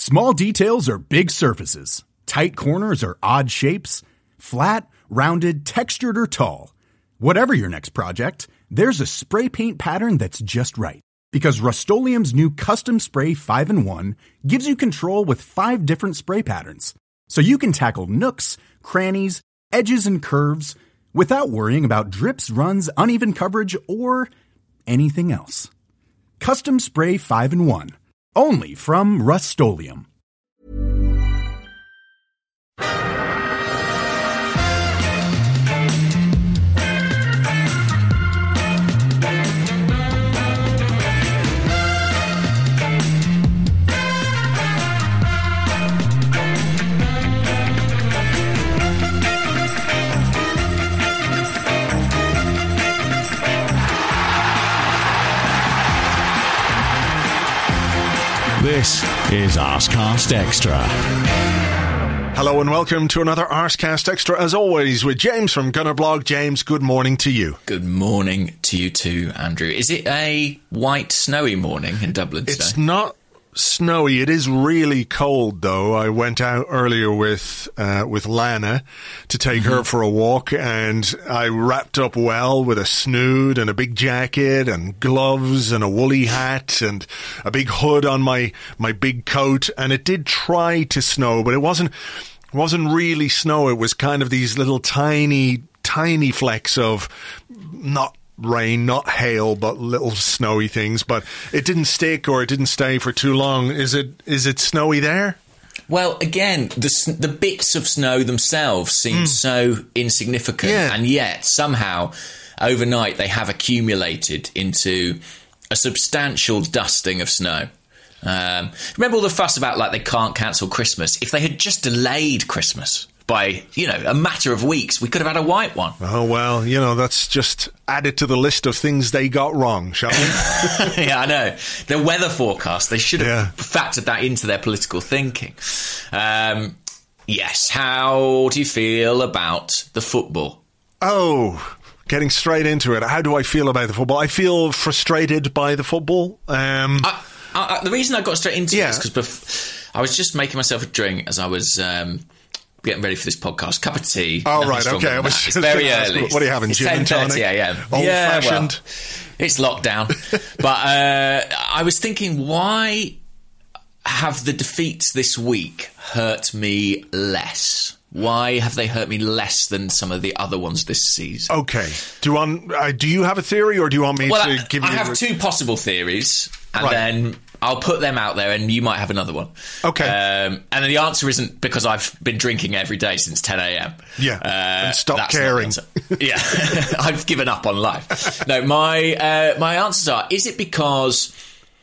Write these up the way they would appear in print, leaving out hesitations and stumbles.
Small details are big surfaces. Tight corners are odd shapes. Flat, rounded, textured, or tall. Whatever your next project, there's a spray paint pattern that's just right. Because Rust-Oleum's new Custom Spray 5-in-1 gives you control with 5 different spray patterns. So you can tackle nooks, crannies, edges, and curves without worrying about drips, runs, uneven coverage, or anything else. Custom Spray 5-in-1. Only from Rust-Oleum. This is Arsecast Extra. Hello and welcome to another Arsecast Extra, as always, with James from Gunnerblog. James, good morning to you. Good morning to you too, Andrew. Is it a white, snowy morning in Dublin today? It's not snowy. It is really cold, though. I went out earlier with Lana to take her for a walk, and I wrapped up well with a snood and a big jacket and gloves and a woolly hat and a big hood on my big coat. And it did try to snow, but it wasn't really snow. It was kind of these little tiny flecks of not rain, not hail, but little snowy things. But it didn't stick, or it didn't stay for too long. Is it snowy there? Well, again, the bits of snow themselves seem so insignificant, and yet somehow overnight they have accumulated into a substantial dusting of snow. Remember all the fuss about they can't cancel Christmas? If they had just delayed Christmas by, a matter of weeks, we could have had a white one. Oh, well, that's just added to the list of things they got wrong, shall we? Yeah, I know. The weather forecast, they should have factored that into their political thinking. Yes, how do you feel about the football? Oh, getting straight into it. How do I feel about the football? I feel frustrated by the football. The reason I got straight into it is because I was just making myself a drink as I was getting ready for this podcast. Cup of tea. Oh, right, okay. It's very early. What are you having, gin and tonic? 10:30 a.m. Old-fashioned? Well, it's lockdown. But I was thinking, why have the defeats this week hurt me less? Why have they hurt me less than some of the other ones this season? Okay. Do you have a theory, or do you want me to give you... I have two possible theories, and then I'll put them out there, and you might have another one. Okay. And then the answer isn't because I've been drinking every day since 10 a.m. Yeah. And stop caring. Yeah. I've given up on life. No, my answers are, is it because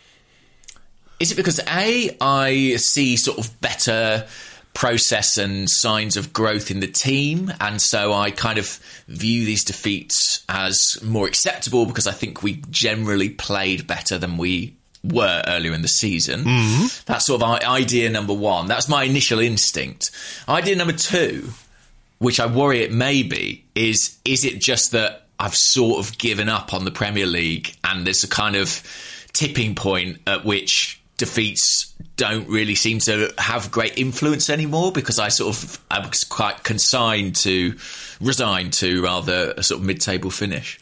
A, I see sort of better process and signs of growth in the team, and so I kind of view these defeats as more acceptable because I think we generally played better than we were earlier in the season. That's sort of idea number one. That's my initial instinct. Idea number two, which I worry it may be, is it just that I've sort of given up on the Premier League, and there's a kind of tipping point at which defeats don't really seem to have great influence anymore, because I was quite resigned to rather a sort of mid-table finish.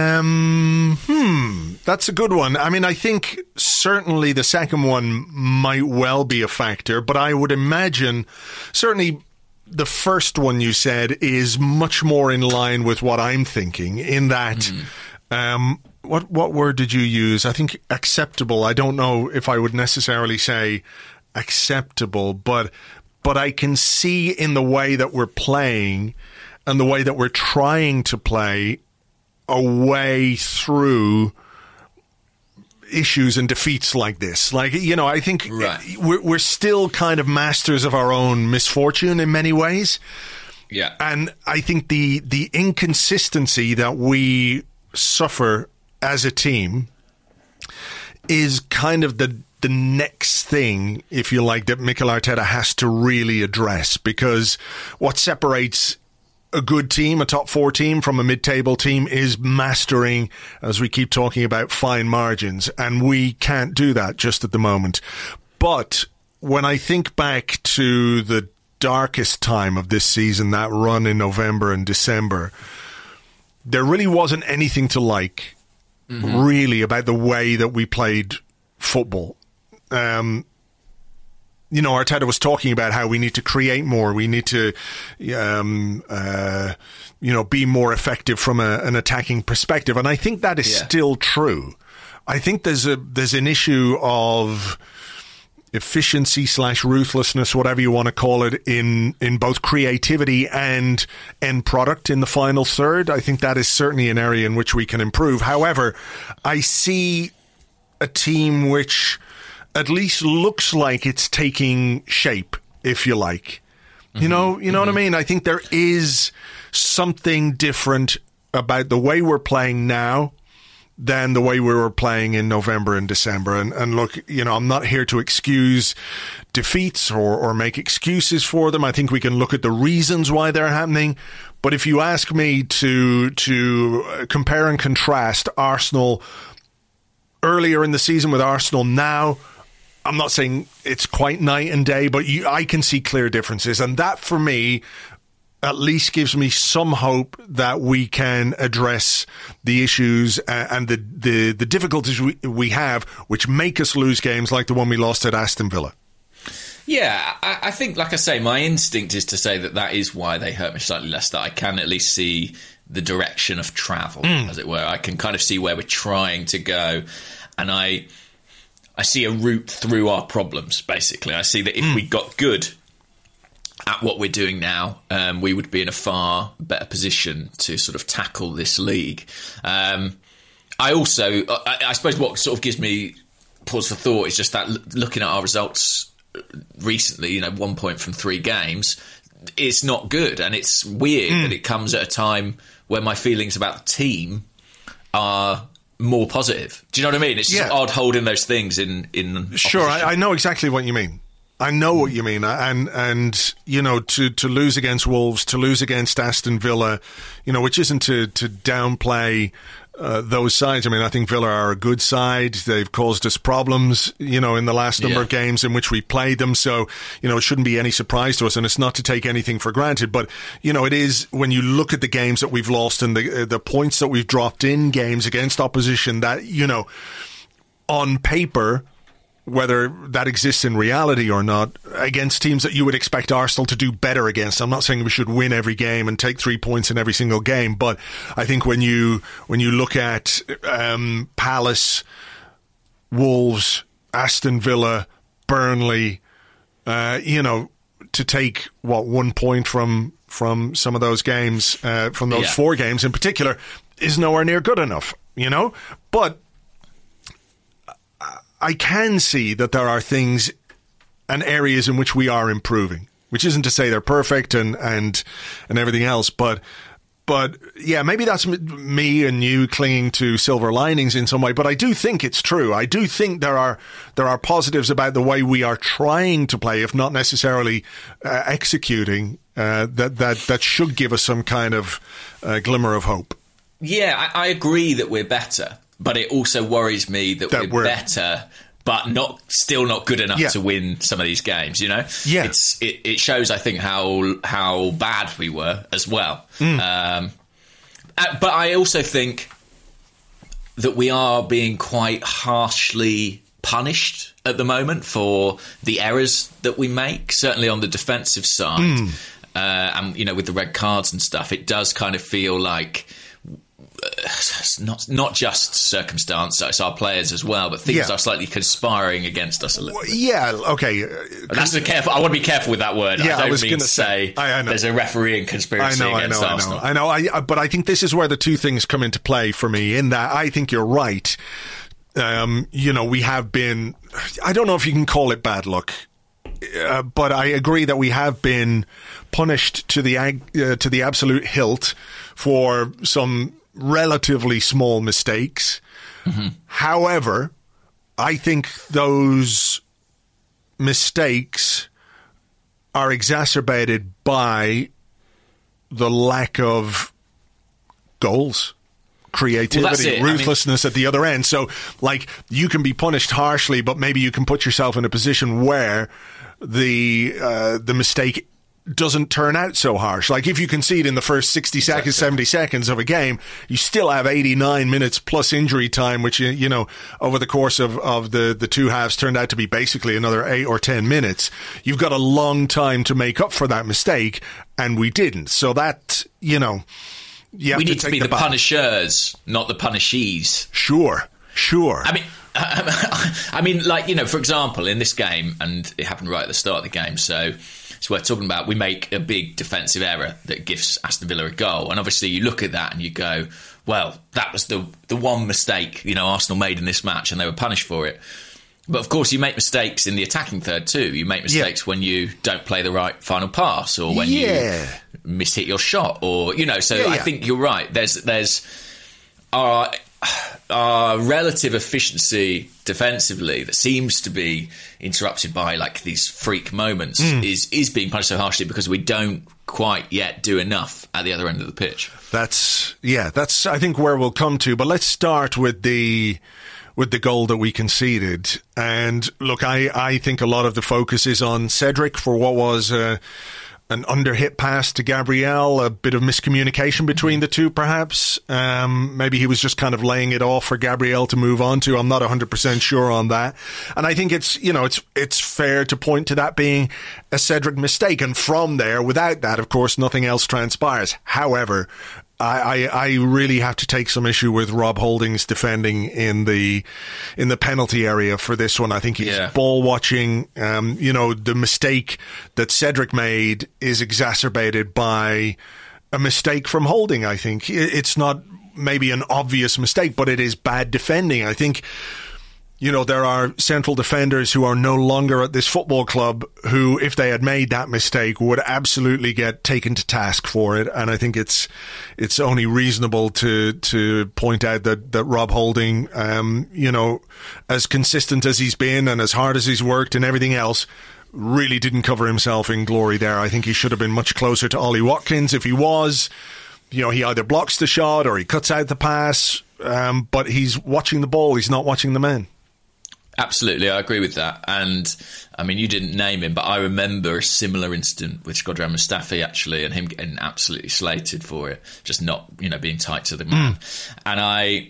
That's a good one. I mean, I think certainly the second one might well be a factor, but I would imagine certainly the first one you said is much more in line with what I'm thinking, in that what word did you use? I think acceptable. I don't know if I would necessarily say acceptable, but I can see in the way that we're playing and the way that we're trying to play a way through issues and defeats like this. I think we're still kind of masters of our own misfortune in many ways. Yeah. And I think the inconsistency that we suffer as a team is kind of the next thing, if you like, that Mikel Arteta has to really address, because what separates a good team, a top four team, from a mid-table team is mastering, as we keep talking about, fine margins, and we can't do that just at the moment. But when I think back to the darkest time of this season, that run in November and December, there really wasn't anything to like, really, about the way that we played football. Arteta was talking about how we need to create more. We need to, be more effective from an attacking perspective. And I think that is still true. I think there's an issue of efficiency / ruthlessness, whatever you want to call it, in both creativity and end product in the final third. I think that is certainly an area in which we can improve. However, I see a team which at least looks like it's taking shape, if you like. You know what I mean? I think there is something different about the way we're playing now than the way we were playing in November and December. And look, I'm not here to excuse defeats or make excuses for them. I think we can look at the reasons why they're happening. But if you ask me to compare and contrast Arsenal earlier in the season with Arsenal now, I'm not saying it's quite night and day, but I can see clear differences. And that, for me, at least gives me some hope that we can address the issues and the difficulties we have, which make us lose games like the one we lost at Aston Villa. Yeah, I think, like I say, my instinct is to say that is why they hurt me slightly less, that I can at least see the direction of travel, as it were. I can kind of see where we're trying to go, and I see a route through our problems, basically. I see that if we got good at what we're doing now, we would be in a far better position to sort of tackle this league. I suppose what sort of gives me pause for thought is just that looking at our results recently, 1 point from 3 games, it's not good. And it's weird that it comes at a time where my feelings about the team are more positive. Do you know what I mean? It's just odd holding those things in Sure, I know exactly what you mean. I know what you mean, and to lose against Wolves, to lose against Aston Villa, which isn't to downplay those sides. I mean, I think Villa are a good side. They've caused us problems, in the last number of games in which we played them. So, it shouldn't be any surprise to us, and it's not to take anything for granted. But, it is when you look at the games that we've lost and the points that we've dropped in games against opposition that, on paper, whether that exists in reality or not, against teams that you would expect Arsenal to do better against. I'm not saying we should win every game and take 3 points in every single game, but I think when you look at Palace, Wolves, Aston Villa, Burnley, to take 1 point from some of those games, from those 4 games in particular, is nowhere near good enough, But I can see that there are things and areas in which we are improving, which isn't to say they're perfect and everything else, but yeah, maybe that's me and you clinging to silver linings in some way, but I do think it's true. I do think there are positives about the way we are trying to play, if not necessarily executing, that should give us some kind of glimmer of hope. Yeah, I agree that we're better. But it also worries me that we're better, but still not good enough to win some of these games. Yeah, it shows, I think, how bad we were as well. But I also think that we are being quite harshly punished at the moment for the errors that we make. Certainly on the defensive side, and with the red cards and stuff, it does kind of feel like. Not just circumstance, it's our players as well, but things are slightly conspiring against us a little bit. Yeah, okay. That's I want to be careful with that word. Yeah, I don't mean to say there's a refereeing conspiracy against Arsenal. I know, but I think this is where the two things come into play for me, in that I think you're right. We have been, I don't know if you can call it bad luck, but I agree that we have been punished to the absolute hilt for some relatively small mistakes. However, I think those mistakes are exacerbated by the lack of goals, creativity, ruthlessness at the other end. So, like, you can be punished harshly, but maybe you can put yourself in a position where the mistake doesn't turn out so harsh. Like, if you concede in the first 60 seconds, 70 seconds of a game, you still have 89 minutes plus injury time, which, you know, over the course of the two halves turned out to be basically another 8 or 10 minutes. You've got a long time to make up for that mistake, and we didn't. So that, you know, we need to be the punishers, not the punishees. Sure. I mean, like, you know, for example, in this game, and it happened right at the start of the game, so it's worth talking about. We make a big defensive error that gives Aston Villa a goal, and obviously you look at that and you go, well, that was the one mistake, you know, Arsenal made in this match, and they were punished for it. But of course, you make mistakes in the attacking third too. You make mistakes when you don't play the right final pass, or when you mishit your shot, or, you know. So I think you're right. There's our relative efficiency defensively that seems to be interrupted by, like, these freak moments is being punished so harshly because we don't quite yet do enough at the other end of the pitch. That's I think where we'll come to. But let's start with the goal that we conceded. And look, I think a lot of the focus is on Cedric for what was an under-hit pass to Gabriel, a bit of miscommunication between the two, perhaps. Maybe he was just kind of laying it off for Gabriel to move on to. I'm not 100% sure on that. And I think it's fair to point to that being a Cedric mistake. And from there, without that, of course, nothing else transpires. However, I really have to take some issue with Rob Holding's defending in the penalty area for this one. I think he's ball watching. The mistake that Cedric made is exacerbated by a mistake from Holding. I think it's not maybe an obvious mistake, but it is bad defending. I think, you know, there are central defenders who are no longer at this football club who, if they had made that mistake, would absolutely get taken to task for it. And I think it's only reasonable to point out that Rob Holding, as consistent as he's been and as hard as he's worked and everything else, really didn't cover himself in glory there. I think he should have been much closer to Ollie Watkins. If he was, you know, he either blocks the shot or he cuts out the pass, but he's watching the ball. He's not watching the man. Absolutely, I agree with that. And, I mean, you didn't name him, but I remember a similar incident with Shkodran Mustafi, actually, and him getting absolutely slated for it, just not, you know, being tight to the man. And I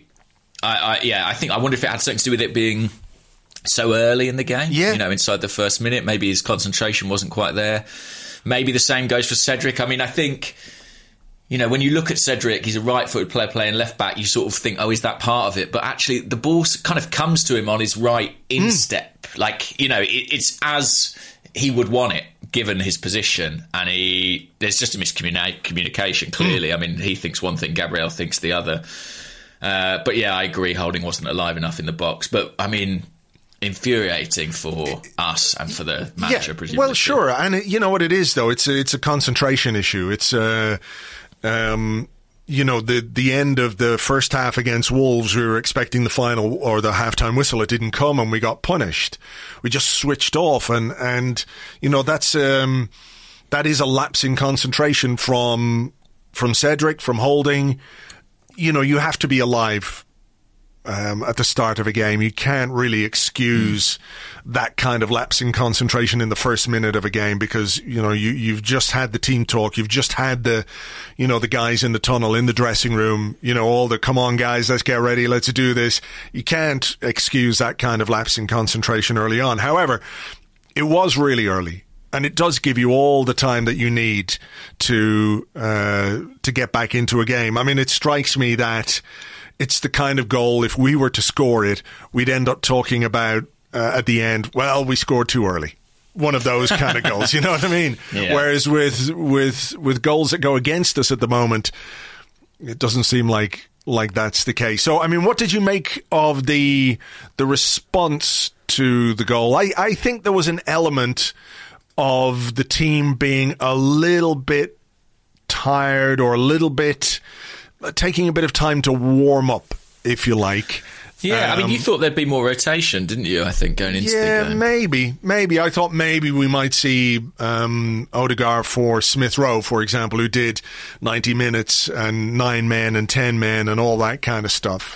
wonder if it had something to do with it being so early in the game, you know, inside the first minute. Maybe his concentration wasn't quite there. Maybe the same goes for Cedric. I mean, I think, you know, when you look at Cedric, he's a right-footed player playing left-back, you sort of think, oh, is that part of it? But actually, the ball kind of comes to him on his right instep. Like, you know, it's as he would want it, given his position. And there's just a miscommunication, clearly. I mean, he thinks one thing, Gabriel thinks the other. But yeah, I agree, Holding wasn't alive enough in the box. But, I mean, infuriating for us and for the manager, presumably. Well, sure. And you know what it is, though? It's a concentration issue. It's the end of the first half against Wolves, we were expecting the final or the halftime whistle. It didn't come and we got punished. We just switched off. And you know, that is a lapse in concentration from Cedric, from Holding. You know, you have to be alive at the start of a game. You can't really excuse that kind of lapse in concentration in the first minute of a game because, you know, you've just had the team talk. You've just had the guys in the tunnel, in the dressing room, you know, all the, come on guys, let's get ready, let's do this. You can't excuse that kind of lapse in concentration early on. However, it was really early. And it does give you all the time that you need to get back into a game. I mean, it strikes me that it's the kind of goal, if we were to score it, we'd end up talking about at the end, well, we scored too early. One of those kind of goals, you know what I mean? Yeah. Whereas with goals that go against us at the moment, it doesn't seem like that's the case. So, I mean, what did you make of the response to the goal? I think there was an element of the team being a little bit tired or a little bit taking a bit of time to warm up, if you like. Yeah, I mean, you thought there'd be more rotation, didn't you, I think, going into the game? Maybe. I thought maybe we might see Odegaard for Smith Rowe, for example, who did 90 minutes and 9 men and 10 men and all that kind of stuff.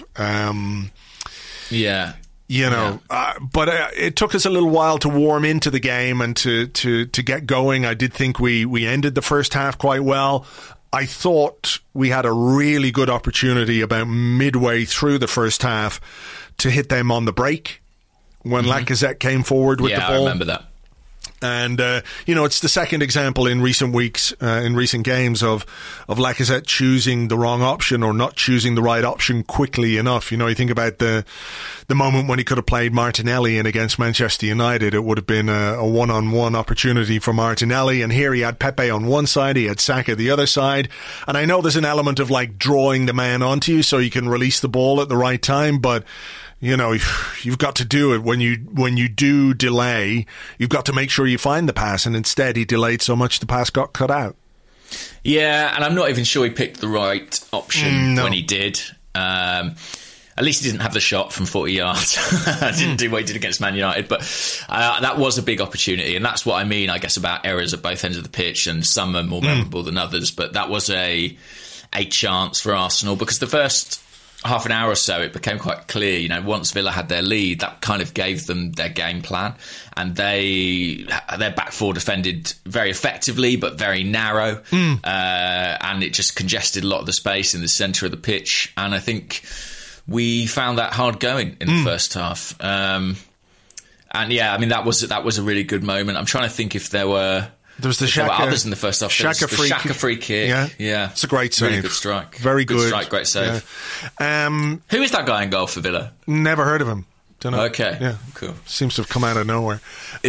Yeah. You know, but it took us a little while to warm into the game and to get going. I did think we ended the first half quite well. I thought we had a really good opportunity about midway through the first half to hit them on the break when Lacazette came forward with the ball. Yeah, I remember that. And, it's the second example in recent weeks, in recent games of Lacazette choosing the wrong option or not choosing the right option quickly enough. You know, you think about the moment when he could have played Martinelli in against Manchester United. It would have been a one-on-one opportunity for Martinelli. And here he had Pepe on one side, he had Saka the other side. And I know there's an element of like drawing the man onto you so you can release the ball at the right time, but you know, you've got to do it when you do delay. You've got to make sure you find the pass, and instead he delayed so much the pass got cut out. Yeah, and I'm not even sure he picked the right option when he did. At least he didn't have the shot from 40 yards. Didn't do what he did against Man United, but that was a big opportunity, and that's what I mean, I guess, about errors at both ends of the pitch, and some are more memorable than others, but that was a chance for Arsenal, because the first half an hour or so, it became quite clear, you know, once Villa had their lead, that kind of gave them their game plan, and their back four defended very effectively but very narrow, and it just congested a lot of the space in the centre of the pitch, and I think we found that hard going in the first half. And yeah, I mean, that was a really good moment. I'm trying to think if there were others in the first half. Xhaka free kick. Yeah. It's a great save. Really good strike. Very good. Good strike, great save. Yeah. Who is that guy in goal for Villa? Never heard of him. Don't know. Okay. Yeah. Cool. Seems to have come out of nowhere.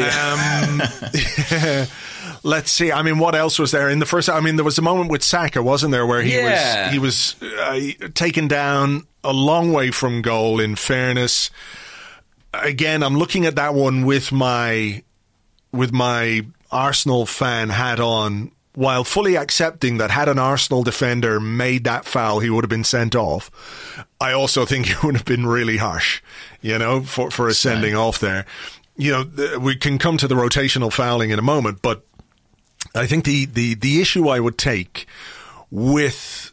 Yeah. Let's see. I mean, what else was there in the first? I mean, there was a moment with Saka, wasn't there, where he was taken down a long way from goal. In fairness, again, I'm looking at that one with my Arsenal fan hat on, while fully accepting that had an Arsenal defender made that foul, he would have been sent off. I also think it would have been really harsh, you know, for a sending off there. You know, we can come to the rotational fouling in a moment, but I think the issue I would take with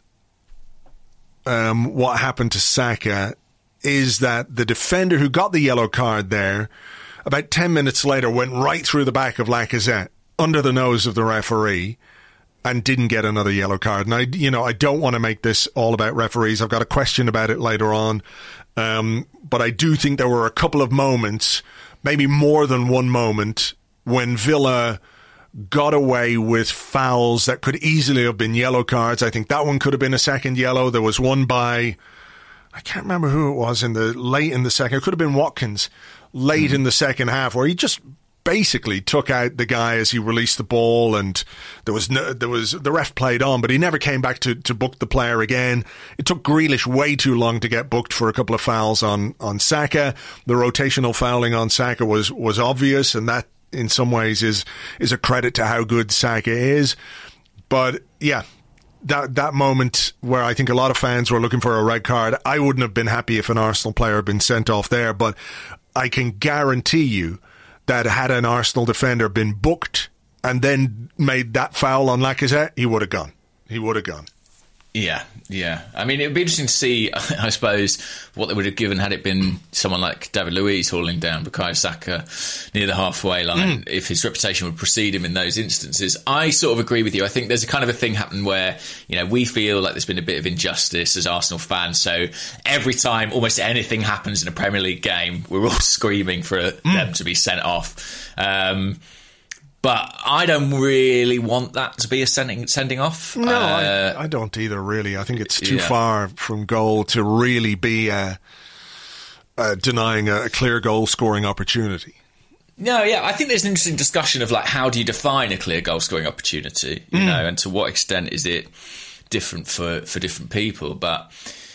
what happened to Saka is that the defender who got the yellow card there, about 10 minutes later, went right through the back of Lacazette, under the nose of the referee, and didn't get another yellow card. And I don't want to make this all about referees. I've got a question about it later on. But I do think there were a couple of moments, maybe more than one moment, when Villa got away with fouls that could easily have been yellow cards. I think that one could have been a second yellow. There was one by, I can't remember who it was, late in the second. It could have been Watkins. Late in the second half, where he just basically took out the guy as he released the ball, and the ref played on, but he never came back to book the player again. It took Grealish way too long to get booked for a couple of fouls on Saka. The rotational fouling on Saka was obvious, and that in some ways is a credit to how good Saka is. But yeah, that moment where I think a lot of fans were looking for a red card, I wouldn't have been happy if an Arsenal player had been sent off there, but I can guarantee you that had an Arsenal defender been booked and then made that foul on Lacazette, he would have gone. Yeah. I mean, it would be interesting to see, I suppose, what they would have given had it been someone like David Luiz hauling down Bukayo Saka near the halfway line, if his reputation would precede him in those instances. I sort of agree with you. I think there's a kind of a thing happening where, you know, we feel like there's been a bit of injustice as Arsenal fans. So every time almost anything happens in a Premier League game, we're all screaming for them to be sent off. But I don't really want that to be a sending off. No, I don't either, really. I think it's too far from goal to really be denying a clear goal-scoring opportunity. No, yeah, I think there's an interesting discussion of, like, how do you define a clear goal-scoring opportunity, you know, and to what extent is it different for different people. But,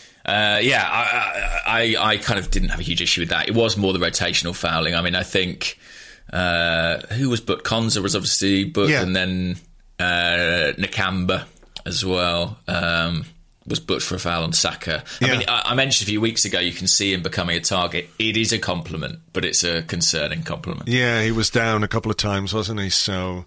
I kind of didn't have a huge issue with that. It was more the rotational fouling. I mean, I think... who was booked? Konza was obviously booked, and then Nakamba as well. was booked for a foul on Saka. I mean, I mentioned a few weeks ago you can see him becoming a target. It is a compliment, but it's a concerning compliment. Yeah, he was down a couple of times, wasn't he? So,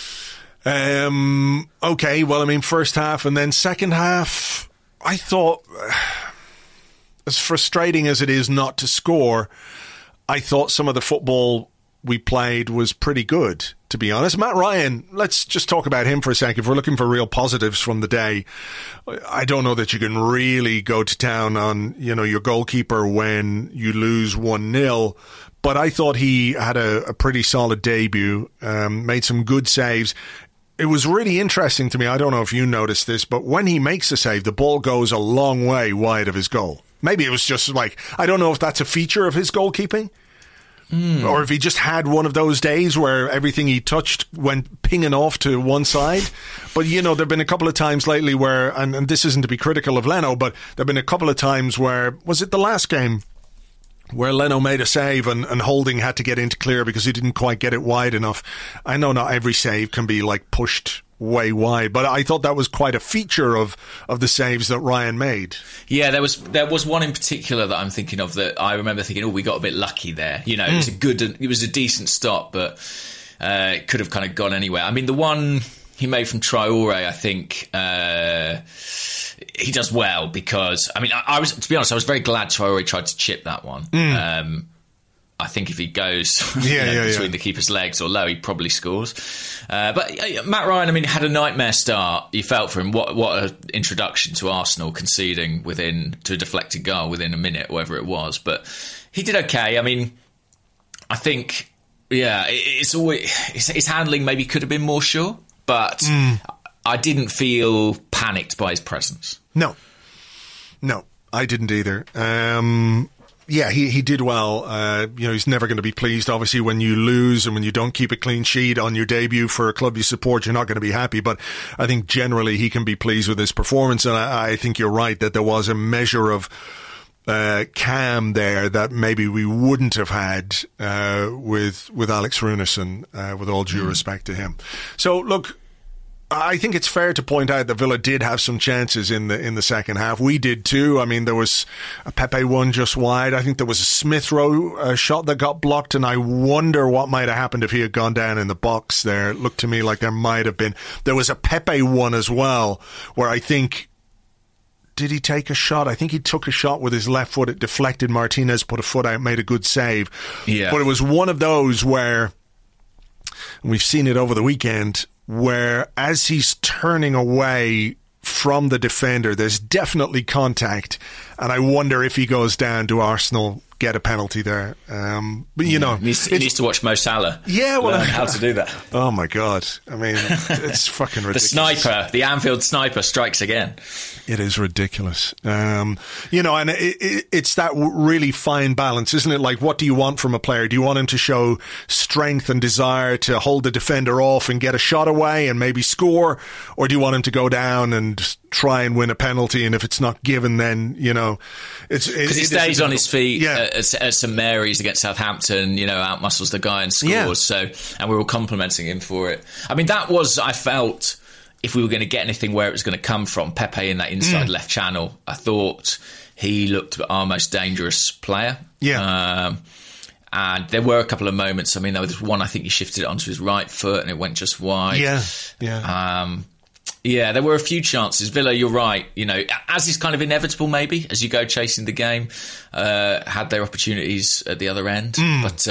okay, well, I mean, first half and then second half, I thought, as frustrating as it is not to score, I thought some of the football we played was pretty good, to be honest. Matt Ryan, let's just talk about him for a second. If we're looking for real positives from the day, I don't know that you can really go to town on, your goalkeeper when you lose 1-0, but I thought he had a pretty solid debut, made some good saves. It was really interesting to me, I don't know if you noticed this, but when he makes a save, the ball goes a long way wide of his goal. Maybe it was just I don't know if that's a feature of his goalkeeping. Or if he just had one of those days where everything he touched went pinging off to one side. But, there have been a couple of times lately where, and this isn't to be critical of Leno, but there have been a couple of times where, was it the last game, where Leno made a save and Holding had to get into clear because he didn't quite get it wide enough. I know not every save can be pushed way wide, but I thought that was quite a feature of the saves that Ryan made. Yeah, there was one in particular that I'm thinking of that I remember thinking, we got a bit lucky there. It was a decent stop, but it could have kind of gone anywhere. I mean, the one he made from Traore, I think he does well because, I mean, I was, to be honest, I was very glad Traore tried to chip that one. I think if he goes between the keeper's legs or low, he probably scores. But Matt Ryan, I mean, had a nightmare start. You felt for him. What an introduction to Arsenal, conceding to a deflected goal within a minute, whatever it was. But he did okay. I mean, I think, it's always his handling maybe could have been more sure, but I didn't feel panicked by his presence. No, I didn't either. Yeah, he did well. He's never going to be pleased. Obviously, when you lose and when you don't keep a clean sheet on your debut for a club you support, you're not going to be happy. But I think generally he can be pleased with his performance. And I think you're right that there was a measure of calm there that maybe we wouldn't have had with Alex Runarsson, with all due respect to him. So, look, I think it's fair to point out that Villa did have some chances in the second half. We did too. I mean, there was a Pepe one just wide. I think there was a Smith Rowe shot that got blocked, and I wonder what might have happened if he had gone down in the box there. It looked to me like there might have been. There was a Pepe one as well, where I think, did he take a shot? I think he took a shot with his left foot. It deflected. Martinez put a foot out, made a good save. Yeah. But it was one of those where, and we've seen it over the weekend, where as he's turning away from the defender, there's definitely contact, and I wonder if he goes down, do Arsenal get a penalty there? But he needs to watch Mo Salah. Yeah, well, learn how to do that. Oh my God! I mean, it's fucking ridiculous. The Anfield sniper strikes again. It is ridiculous. And it's that really fine balance, isn't it? Like, what do you want from a player? Do you want him to show strength and desire to hold the defender off and get a shot away and maybe score? Or do you want him to go down and try and win a penalty? And if it's not given, then, because he stays on his feet at St Mary's against Southampton, outmuscles the guy and scores. Yeah. So, and we were complimenting him for it. I mean, that was, I felt, if we were going to get anything where it was going to come from, Pepe in that inside left channel, I thought he looked our most dangerous player. Yeah. And there were a couple of moments. I mean, there was one, I think he shifted it onto his right foot and it went just wide. Yeah. There were a few chances. Villa, you're right. As is kind of inevitable, maybe, as you go chasing the game, had their opportunities at the other end. But,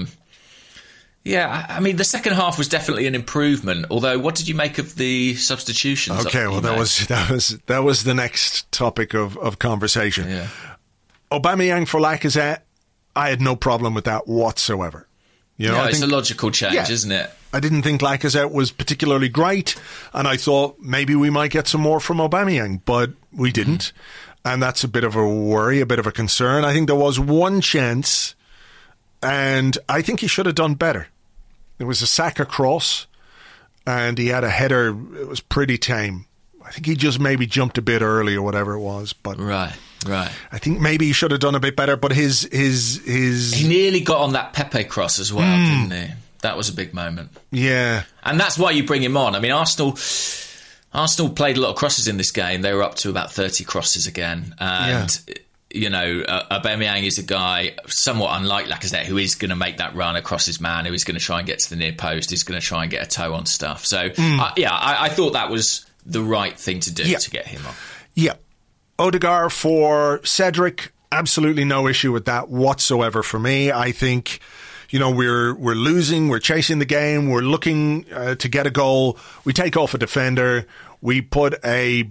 I mean, the second half was definitely an improvement. Although, what did you make of the substitutions? Okay, well, that was the next topic of conversation. Yeah. Aubameyang for Lacazette, I had no problem with that whatsoever. It's a logical change, isn't it? I didn't think Lacazette was particularly great, and I thought maybe we might get some more from Aubameyang, but we didn't. And that's a bit of a worry, a bit of a concern. I think there was one chance, and I think he should have done better. It was a Saka cross, and he had a header. It was pretty tame. I think he just maybe jumped a bit early or whatever it was. But right. I think maybe he should have done a bit better. But his he nearly got on that Pepe cross as well, didn't he? That was a big moment. Yeah, and that's why you bring him on. I mean, Arsenal Arsenal played a lot of crosses in this game. They were up to about 30 crosses again. And, you know, Aubameyang is a guy somewhat unlike Lacazette who is going to make that run across his man, who is going to try and get to the near post, who's going to try and get a toe on stuff. So, I thought that was the right thing to do to get him on. Yeah. Odegaard for Cedric, absolutely no issue with that whatsoever for me. I think, you know, we're losing, we're chasing the game, we're looking to get a goal. We take off a defender, we put an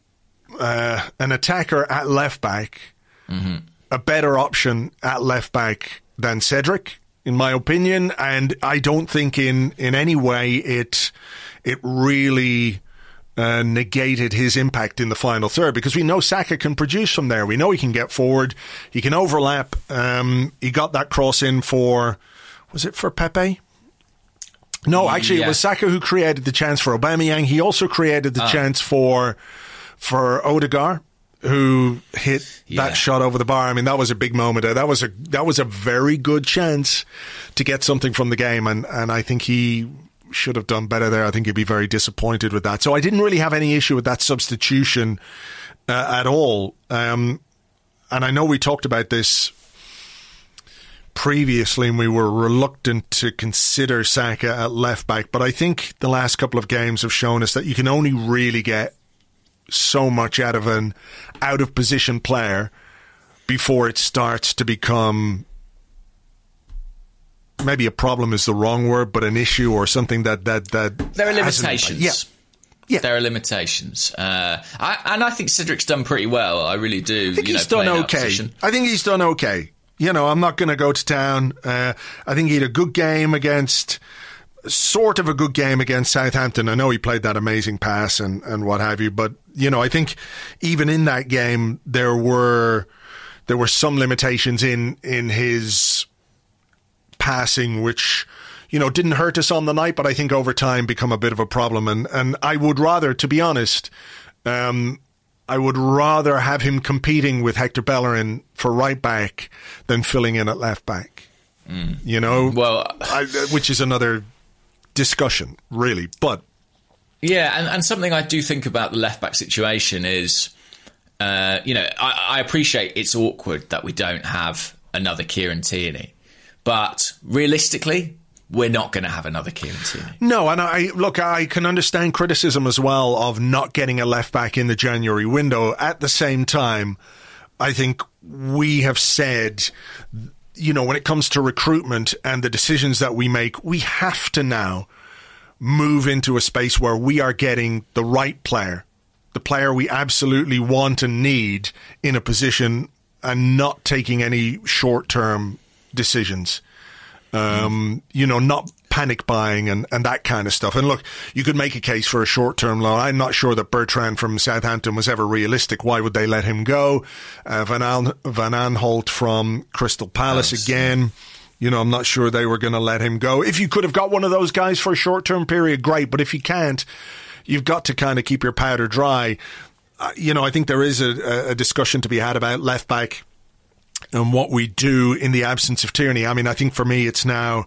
attacker at left back, a better option at left back than Cedric, in my opinion. And I don't think in any way it really negated his impact in the final third, because we know Saka can produce from there. We know he can get forward, he can overlap. He got that cross in for, was it for Pepe? No, actually it was Saka who created the chance for Aubameyang. He also created the chance for Odegaard, who hit that shot over the bar. I mean, that was a big moment. That was a very good chance to get something from the game, and I think he should have done better there. I think he'd be very disappointed with that. So I didn't really have any issue with that substitution at all. And I know we talked about this previously and we were reluctant to consider Saka at left back, but I think the last couple of games have shown us that you can only really get so much out of an out of position player before it starts to become, maybe a problem is the wrong word, but an issue or something that there are limitations. Yeah. There are limitations. I think Cedric's done pretty well. I really do. I think he's done okay. I think he's done okay. You know, I'm not going to go to town. I think he had a good game against Southampton. I know he played that amazing pass and what have you, but, you know, I think even in that game there were some limitations in his passing, which, you know, didn't hurt us on the night, but I think over time become a bit of a problem. And I would rather, to be honest, I would rather have him competing with Hector Bellerin for right back than filling in at left back. You know, which is another discussion, really. But yeah, and something I do think about the left back situation is, you know, I appreciate it's awkward that we don't have another Kieran Tierney. But realistically, we're not going to have another Kieran Tierney. No, and I can understand criticism as well of not getting a left back in the January window. At the same time, I think we have said, you know, when it comes to recruitment and the decisions that we make, we have to now move into a space where we are getting the right player, the player we absolutely want and need in a position, and not taking any short-term decisions, you know, not panic buying and that kind of stuff. And look, you could make a case for a short-term loan. I'm not sure that Bertrand from Southampton was ever realistic. Why would they let him go? Van Aanholt from Crystal Palace again. You know, I'm not sure they were going to let him go. If you could have got one of those guys for a short-term period, great. But if you can't, you've got to kind of keep your powder dry. You know, I think there is a discussion to be had about left back and what we do in the absence of Tierney. I mean, I think for me, it's now,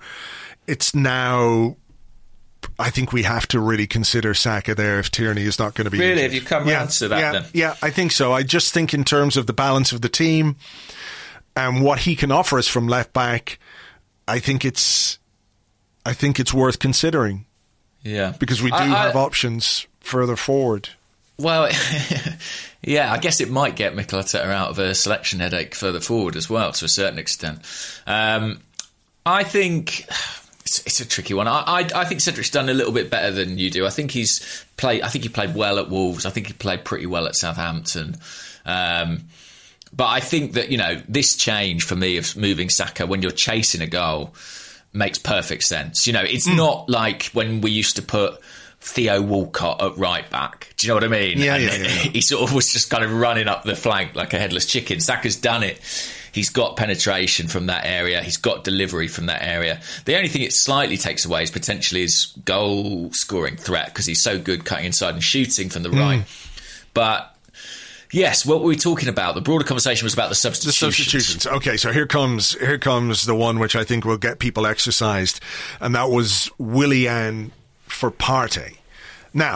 I think we have to really consider Saka there if Tierney is not going to be really, injured. have you come round to that then? Yeah, I think so. I just think in terms of the balance of the team and what he can offer us from left back, I think it's worth considering. Yeah. Because we do have options further forward. Well, yeah, I guess it might get Mikel Arteta out of a selection headache further forward as well, to a certain extent. I think it's a tricky one. I think Cedric's done a little bit better than you do. I think he played well at Wolves. I think he played pretty well at Southampton. But I think that, you know, this change for me of moving Saka when you're chasing a goal makes perfect sense. You know, it's not like when we used to put Theo Walcott at right back. Do you know what I mean? Yeah. He sort of was just kind of running up the flank like a headless chicken. Saka's done it. He's got penetration from that area. He's got delivery from that area. The only thing it slightly takes away is potentially his goal scoring threat, because he's so good cutting inside and shooting from the right. But yes, what were we talking about? The broader conversation was about the substitutions. Okay, so here comes the one which I think will get people exercised, and that was Willian for Partey. Now,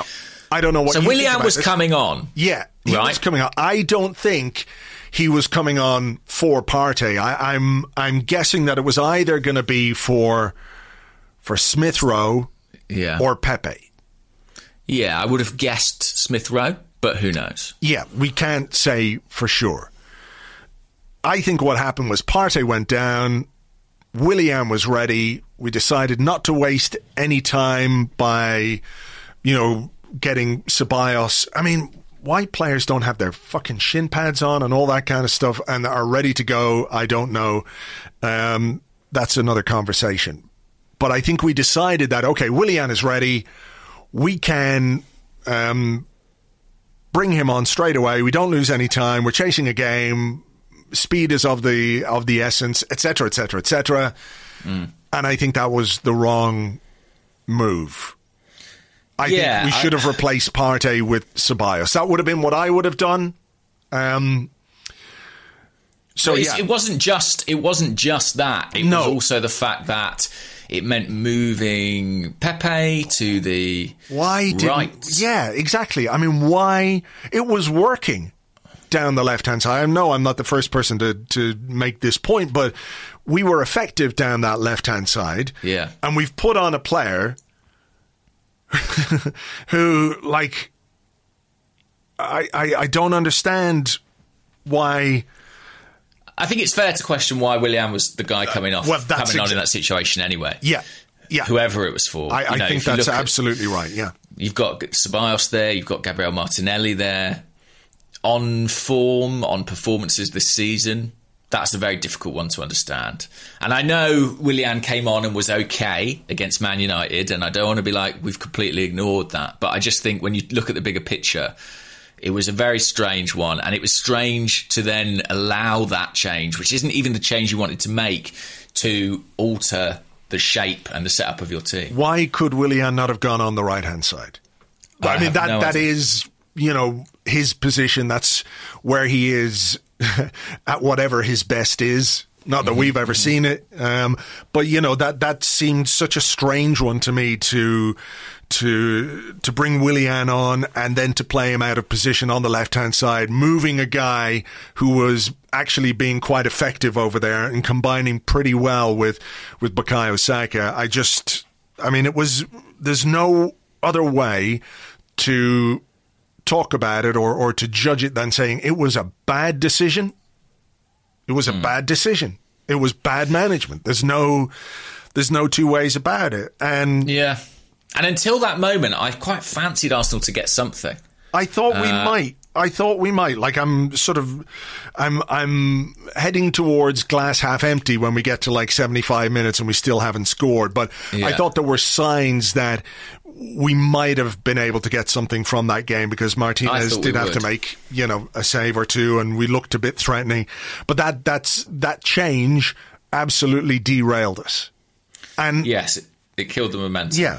I don't know what. So Willian was coming on. Yeah, he was coming on. I don't think he was coming on for Partey. I'm guessing that it was either going to be for Smith Rowe, or Pepe. Yeah, I would have guessed Smith Rowe, but who knows? Yeah, we can't say for sure. I think what happened was Partey went down. Willian was ready. We decided not to waste any time by, getting Ceballos. I mean, why players don't have their fucking shin pads on and all that kind of stuff and are ready to go, I don't know. That's another conversation. But I think we decided that, okay, Willian is ready. We can bring him on straight away. We don't lose any time. We're chasing a game. Speed is of the essence, etc., etc., etc. And I think that was the wrong move. I think we should have replaced Partey with Ceballos. That would have been what I would have done. It wasn't just that. It was also the fact that it meant moving Pepe to the right. Yeah, exactly. I mean, why? It was working down the left-hand side. I know I'm not the first person to make this point, but we were effective down that left-hand side. Yeah. And we've put on a player who, like, I don't understand why. I think it's fair to question why Willian was the guy coming on in that situation anyway. Yeah. Whoever it was for. I think that's absolutely right, yeah. You've got Ceballos there, you've got Gabriel Martinelli there. On form, on performances this season, that's a very difficult one to understand. And I know Willian came on and was okay against Man United, and I don't want to be like, we've completely ignored that. But I just think when you look at the bigger picture, it was a very strange one. And it was strange to then allow that change, which isn't even the change you wanted to make, to alter the shape and the setup of your team. Why could Willian not have gone on the right-hand side? I mean, that is, his position. That's where he is at whatever his best is. Not that we've ever seen it. But, that seemed such a strange one to me to bring Willian on and then to play him out of position on the left-hand side, moving a guy who was actually being quite effective over there and combining pretty well with Bukayo Saka. There's no other way to talk about it or to judge it than saying it was a bad decision. It was a bad decision. It was bad management. There's no two ways about it. And until that moment, I quite fancied Arsenal to get something. I thought we might. Like I'm heading towards glass half empty when we get to like 75 minutes and we still haven't scored. But I thought there were signs that we might have been able to get something from that game because Martinez did have to make, a save or two and we looked a bit threatening. But that change absolutely derailed us. And yes, it killed the momentum. Yeah.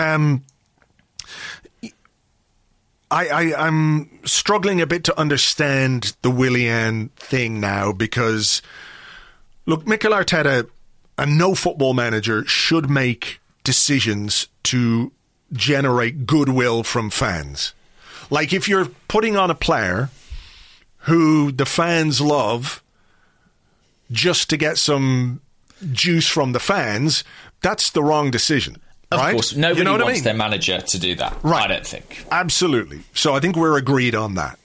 I'm struggling a bit to understand the Willian thing now because, look, Mikel Arteta, and no football manager, should make decisions to generate goodwill from fans. Like if you're putting on a player who the fans love just to get some juice from the fans, that's the wrong decision. Of right? course, nobody wants their manager to do that. Right. I don't think. Absolutely. So I think we're agreed on that.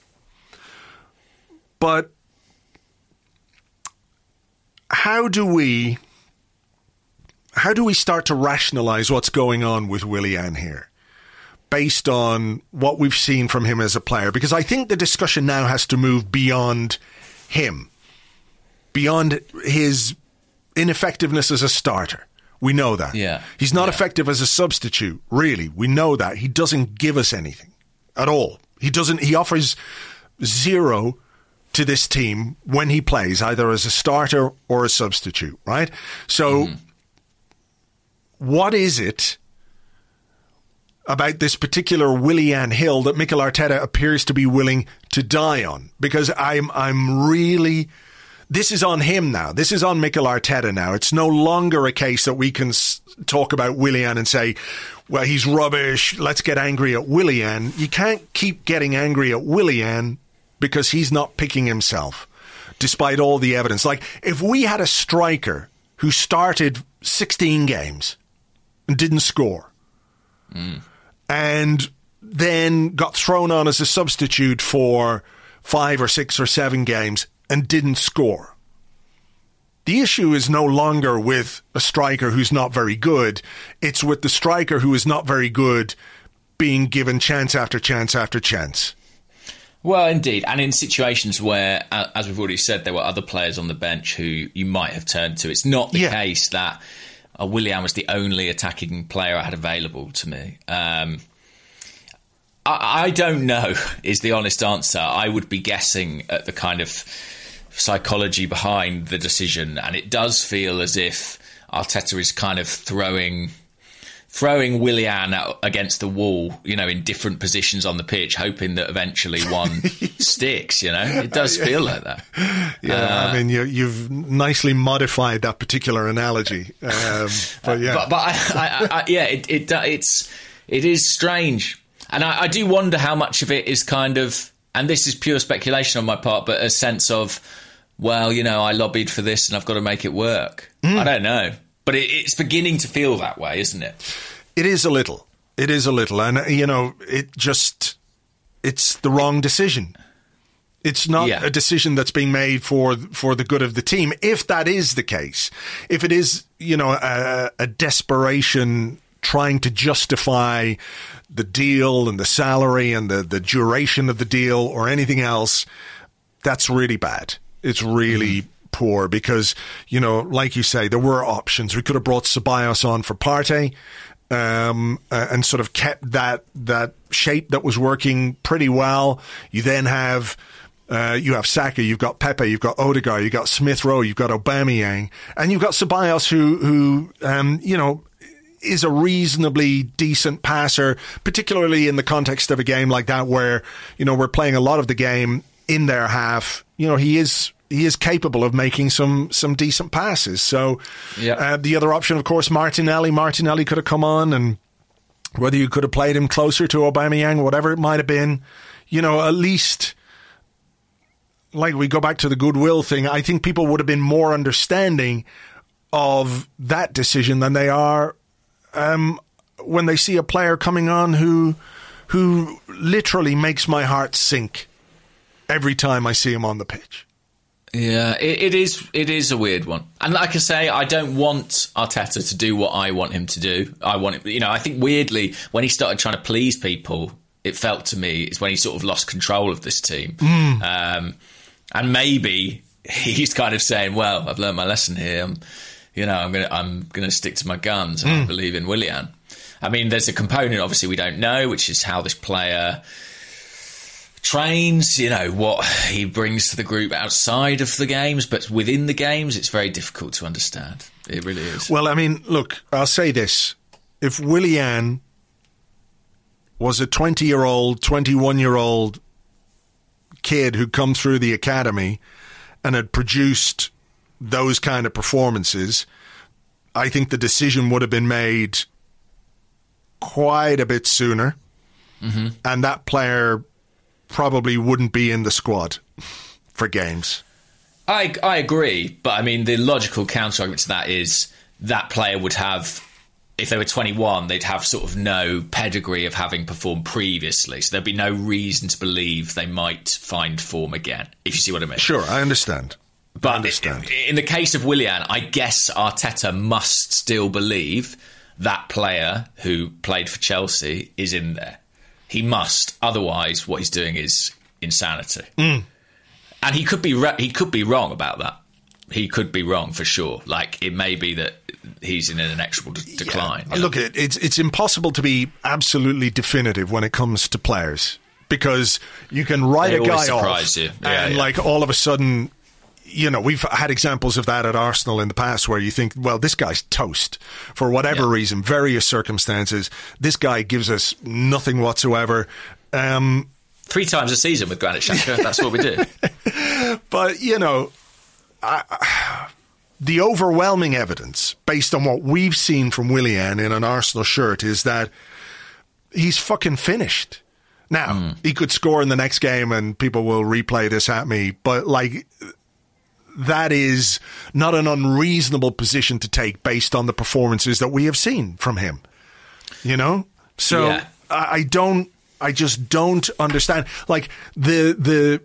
But how do we start to rationalise what's going on with Willian here based on what we've seen from him as a player? Because I think the discussion now has to move beyond him, beyond his ineffectiveness as a starter. We know that. Yeah. He's not effective as a substitute, really. We know that. He doesn't give us anything at all. He offers zero to this team when he plays, either as a starter or a substitute, right? So what is it about this particular Willian Hill that Mikel Arteta appears to be willing to die on? Because I'm really This is on him now. This is on Mikel Arteta now. It's no longer a case that we can talk about Willian and say, well, he's rubbish, let's get angry at Willian. You can't keep getting angry at Willian because he's not picking himself, despite all the evidence. Like, if we had a striker who started 16 games and didn't score, and then got thrown on as a substitute for 5 or 6 or 7 games and didn't score, the issue is no longer with a striker who's not very good. It's with the striker who is not very good being given chance after chance after chance. Well, indeed. And in situations where, as we've already said, there were other players on the bench who you might have turned to. It's not the case that Willian was the only attacking player I had available to me. I don't know, is the honest answer. I would be guessing at the kind of psychology behind the decision, and it does feel as if Arteta is kind of throwing Willian out against the wall, in different positions on the pitch, hoping that eventually one sticks. It does feel like that. Yeah, I mean, you've nicely modified that particular analogy, but yeah, it is strange. And I do wonder how much of it is kind of, and this is pure speculation on my part, but a sense of, well, I lobbied for this and I've got to make it work. I don't know. But it's beginning to feel that way, isn't it? It is a little. And, it's the wrong decision. It's not a decision that's being made for the good of the team. If that is the case, if it is, a desperation trying to justify the deal and the salary and the duration of the deal or anything else, that's really bad. It's really poor because, like you say, there were options. We could have brought Ceballos on for Partey and sort of kept that shape that was working pretty well. You then have Saka, you've got Pepe, you've got Odegaard, you've got Smith Rowe, you've got Aubameyang, and you've got Ceballos who is a reasonably decent passer, particularly in the context of a game like that where, we're playing a lot of the game in their half. He is capable of making some decent passes. So the other option, of course, Martinelli could have come on, and whether you could have played him closer to Aubameyang, whatever it might have been, at least, like, we go back to the goodwill thing, I think people would have been more understanding of that decision than they are when they see a player coming on who literally makes my heart sink every time I see him on the pitch. Yeah, it is a weird one. And like I say, I don't want Arteta to do what I want him to do. I think weirdly, when he started trying to please people, it felt to me is when he sort of lost control of this team. And maybe he's kind of saying, well, I've learned my lesson here. I'm going to stick to my guns and I believe in Willian. I mean, there's a component, obviously, we don't know, which is how this player trains, what he brings to the group outside of the games, but within the games, it's very difficult to understand. It really is. Well, I mean, look, I'll say this. If Willian was a 20-year-old, 21-year-old kid who'd come through the academy and had produced those kind of performances, I think the decision would have been made quite a bit sooner, and that player probably wouldn't be in the squad for games. I agree, but I mean, the logical counter-argument to that is that player would have, if they were 21, they'd have sort of no pedigree of having performed previously, so there'd be no reason to believe they might find form again, if you see what I mean. Sure, I understand. But in the case of Willian, I guess Arteta must still believe that player who played for Chelsea is in there. He must. Otherwise, what he's doing is insanity. And he could be wrong about that. He could be wrong for sure. Like, it may be that he's in an inexorable decline. Yeah. Look, it's impossible to be absolutely definitive when it comes to players, because you can write a guy off and like all of a sudden, we've had examples of that at Arsenal in the past where you think, well, this guy's toast for whatever reason, various circumstances. This guy gives us nothing whatsoever. 3 times a season with Granit Xhaka, that's what we do. But, the overwhelming evidence, based on what we've seen from Willian in an Arsenal shirt, is that he's fucking finished. Now, he could score in the next game and people will replay this at me, but like, that is not an unreasonable position to take based on the performances that we have seen from him. You know? So yeah. I just don't understand. Like, the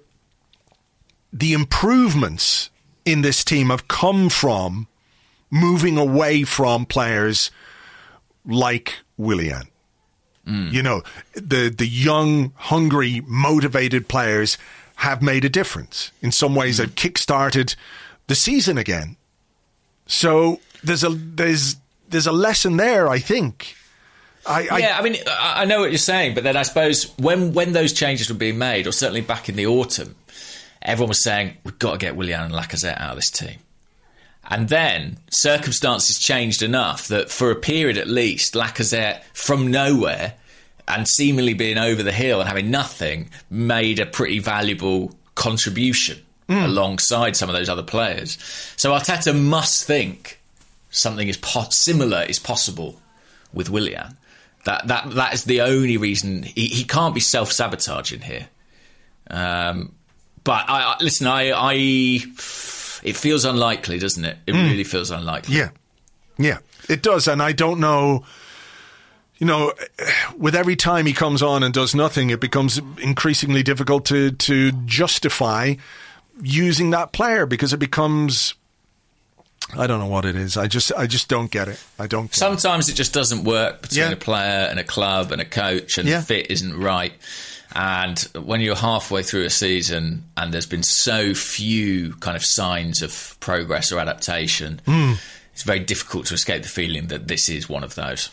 improvements in this team have come from moving away from players like Willian. You know, the young, hungry, motivated players have made a difference. In some ways, they've kick-started the season again. So there's a lesson there, I think. I mean, I know what you're saying, but then I suppose when those changes were being made, or certainly back in the autumn, everyone was saying, we've got to get Willian and Lacazette out of this team. And then circumstances changed enough that for a period at least, Lacazette, from nowhere and seemingly being over the hill and having nothing, made a pretty valuable contribution alongside some of those other players. So Arteta must think something is similar is possible with Willian. That is the only reason. He can't be self-sabotaging here. But listen, it feels unlikely, doesn't it? It really feels unlikely. Yeah, it does. And I don't know, you know, with every time he comes on and does nothing, it becomes increasingly difficult to justify using that player, because it becomes, I don't know what it is. I just don't get it. Sometimes it just doesn't work between a player and a club and a coach, and the fit isn't right. And when you're halfway through a season and there's been so few kind of signs of progress or adaptation, it's very difficult to escape the feeling that this is one of those.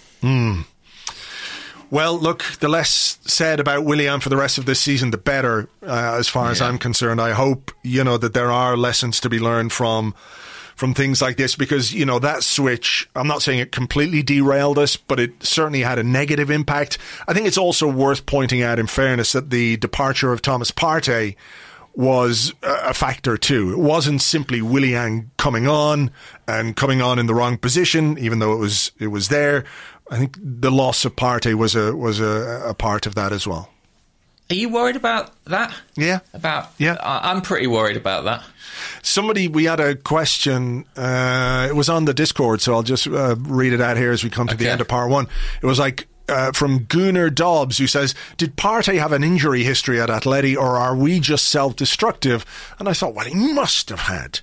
Well, look, the less said about Willian for the rest of this season, the better, as far as I'm concerned. I hope, you know, that there are lessons to be learned from things like this, because, you know, that switch, I'm not saying it completely derailed us, but it certainly had a negative impact. I think it's also worth pointing out, in fairness, that the departure of Thomas Partey was a factor too. It wasn't simply Willian coming on in the wrong position, even though it was there. I think the loss of Partey was a part of that as well. Are you worried about that? Yeah. I'm pretty worried about that. We had a question, it was on the Discord, so I'll just read it out here as we come to the end of part one. It was like, from Gunnar Dobbs, who says, did Partey have an injury history at Atleti, or are we just self-destructive? And I thought, well, he must have had.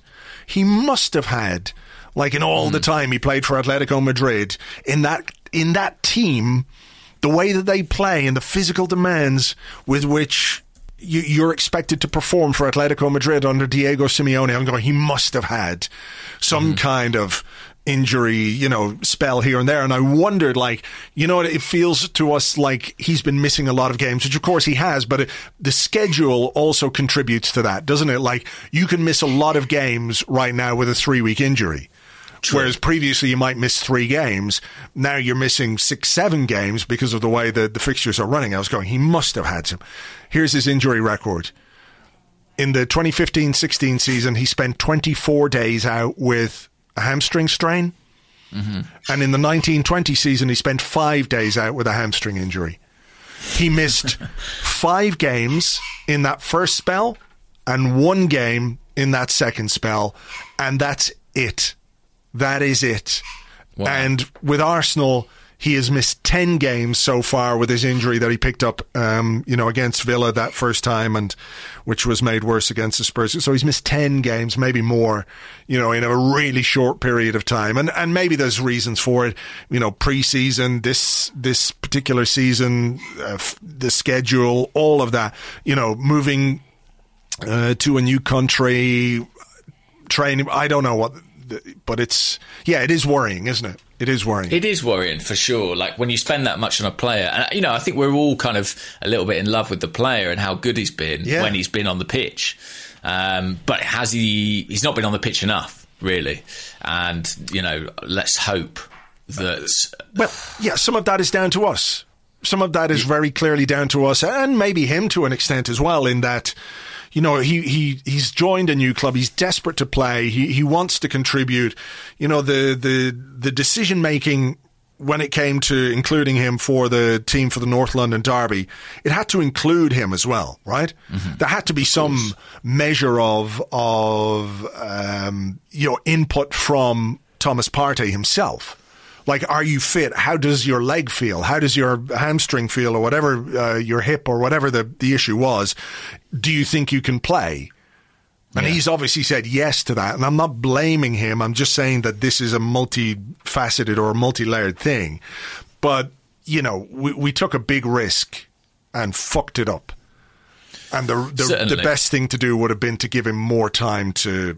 Like, in all the time he played for Atletico Madrid, in that team, the way that they play and the physical demands with which you're expected to perform for Atletico Madrid under Diego Simeone, I'm going, he must have had some kind of injury, you know, spell here and there. And I wondered, like, you know, it feels to us like he's been missing a lot of games, which of course he has, but the schedule also contributes to that, doesn't it? Like, you can miss a lot of games right now with a 3-week injury. True. Whereas previously you might miss 3 games. Now you're missing 6-7 games because of the way the fixtures are running. I was going, he must have had some. Here's his injury record. In the 2015-16 season, he spent 24 days out with a hamstring strain. And in the 19-20 season, he spent 5 days out with a hamstring injury. He missed 5 games in that first spell and 1 game in that second spell. And that's it. That is it. Wow. And with Arsenal, he has missed 10 games so far with his injury that he picked up, against Villa that first time, and which was made worse against the Spurs. So he's missed 10 games, maybe more, in a really short period of time. And maybe there's reasons for it. Pre-season, this particular season, the schedule, all of that. Moving to a new country, training. I don't know what. But it is worrying, isn't it? It is worrying. It is worrying, for sure. Like, when you spend that much on a player, and, I think we're all kind of a little bit in love with the player and how good he's been when he's been on the pitch. But he's not been on the pitch enough, really. And, let's hope that... some of that is down to us. Some of that is very clearly down to us, and maybe him to an extent as well, in that... you know, he's joined a new club. He's desperate to play. He wants to contribute. You know, the decision making when it came to including him for the team for the North London Derby, it had to include him as well, right? Mm-hmm. There had to be some measure of you know, input from Thomas Partey himself. Like, are you fit? How does your leg feel? How does your hamstring feel, or whatever, your hip, or whatever the issue was? Do you think you can play? And he's obviously said yes to that. And I'm not blaming him. I'm just saying that this is a multifaceted or a multi-layered thing. But, you know, we took a big risk and fucked it up. And the best thing to do would have been to give him more time to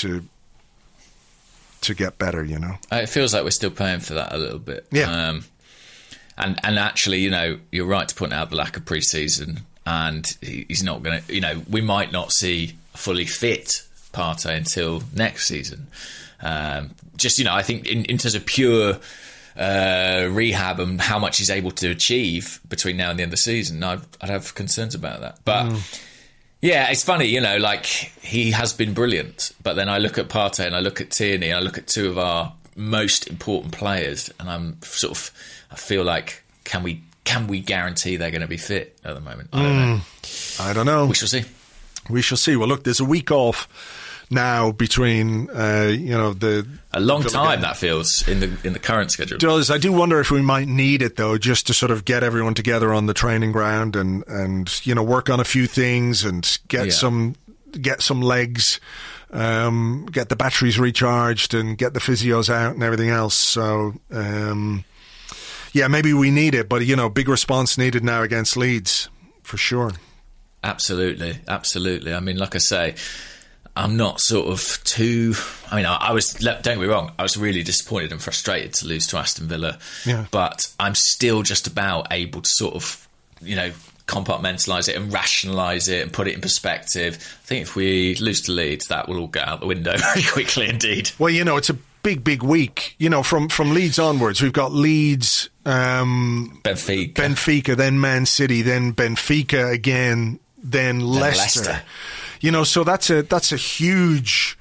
get better, you know. It feels like we're still paying for that a little bit. Yeah. And actually, you know, you're right to point out the lack of pre-season. And he's not going to, you know, we might not see a fully fit Partey until next season. Just, you know, I think in terms of pure rehab and how much he's able to achieve between now and the end of the season, I'd have concerns about that. But yeah, it's funny, you know, like, he has been brilliant. But then I look at Partey and I look at Tierney and I look at two of our most important players, and I feel like, can we guarantee they're going to be fit at the moment? I don't know. We shall see. Well, look, there's a week off now between, you know, a long time that feels in the current schedule. It does. I do wonder if we might need it, though, just to sort of get everyone together on the training ground and you know, work on a few things and get some legs, get the batteries recharged and get the physios out and everything else. So. Yeah, maybe we need it, but, you know, big response needed now against Leeds, for sure. Absolutely. I mean, like I say, I'm not sort of too... I mean, I was... Don't get me wrong, I was really disappointed and frustrated to lose to Aston Villa, but I'm still just about able to sort of, you know, compartmentalise it and rationalise it and put it in perspective. I think if we lose to Leeds, that will all go out the window very quickly indeed. Well, you know, it's a big week. You know, from Leeds onwards, we've got Leeds, Benfica, then Man City, then Benfica again, then Leicester. You know, so that's a huge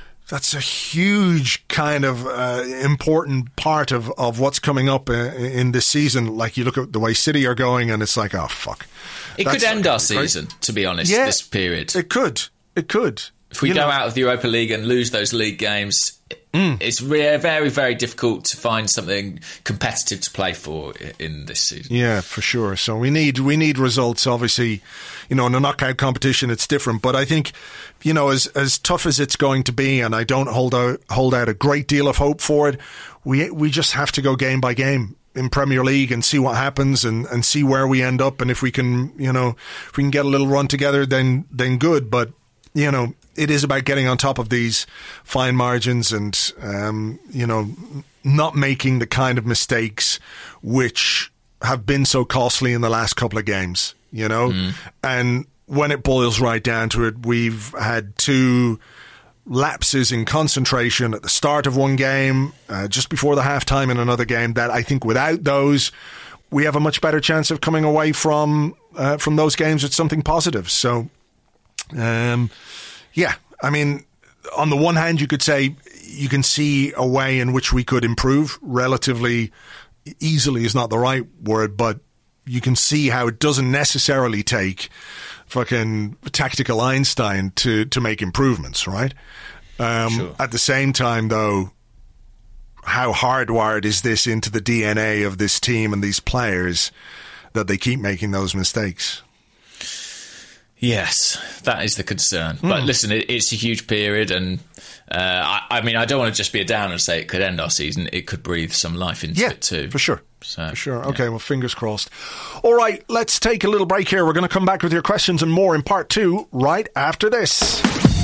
kind of important part of what's coming up in this season. Like, you look at the way City are going, and it's like, oh fuck, it could end our season. To be honest, this period, it could. If we go out of the Europa League and lose those league games, it's very, very difficult to find something competitive to play for in this season. Yeah, for sure. So we need results. Obviously, you know, in a knockout competition, it's different. But I think, you know, as tough as it's going to be, and I don't hold out a great deal of hope for it, we just have to go game by game in Premier League and see what happens and see where we end up. And if we can, you know, if we can get a little run together, then good. But, you know, it is about getting on top of these fine margins and, you know, not making the kind of mistakes which have been so costly in the last couple of games, you know. And when it boils right down to it, we've had two lapses in concentration at the start of one game, just before the halftime in another game, that I think without those, we have a much better chance of coming away from those games with something positive. So, yeah, I mean, on the one hand, you could say you can see a way in which we could improve relatively easily is not the right word, but you can see how it doesn't necessarily take fucking tactical Einstein to make improvements, right? Sure. At the same time, though, how hardwired is this into the DNA of this team and these players that they keep making those mistakes? Yes, that is the concern. But listen, it's a huge period, and I mean, I don't want to just be a downer and say it could end our season. It could breathe some life into it too. For sure. For sure. Okay, well, fingers crossed. All right, let's take a little break here. We're going to come back with your questions and more in part 2 right after this.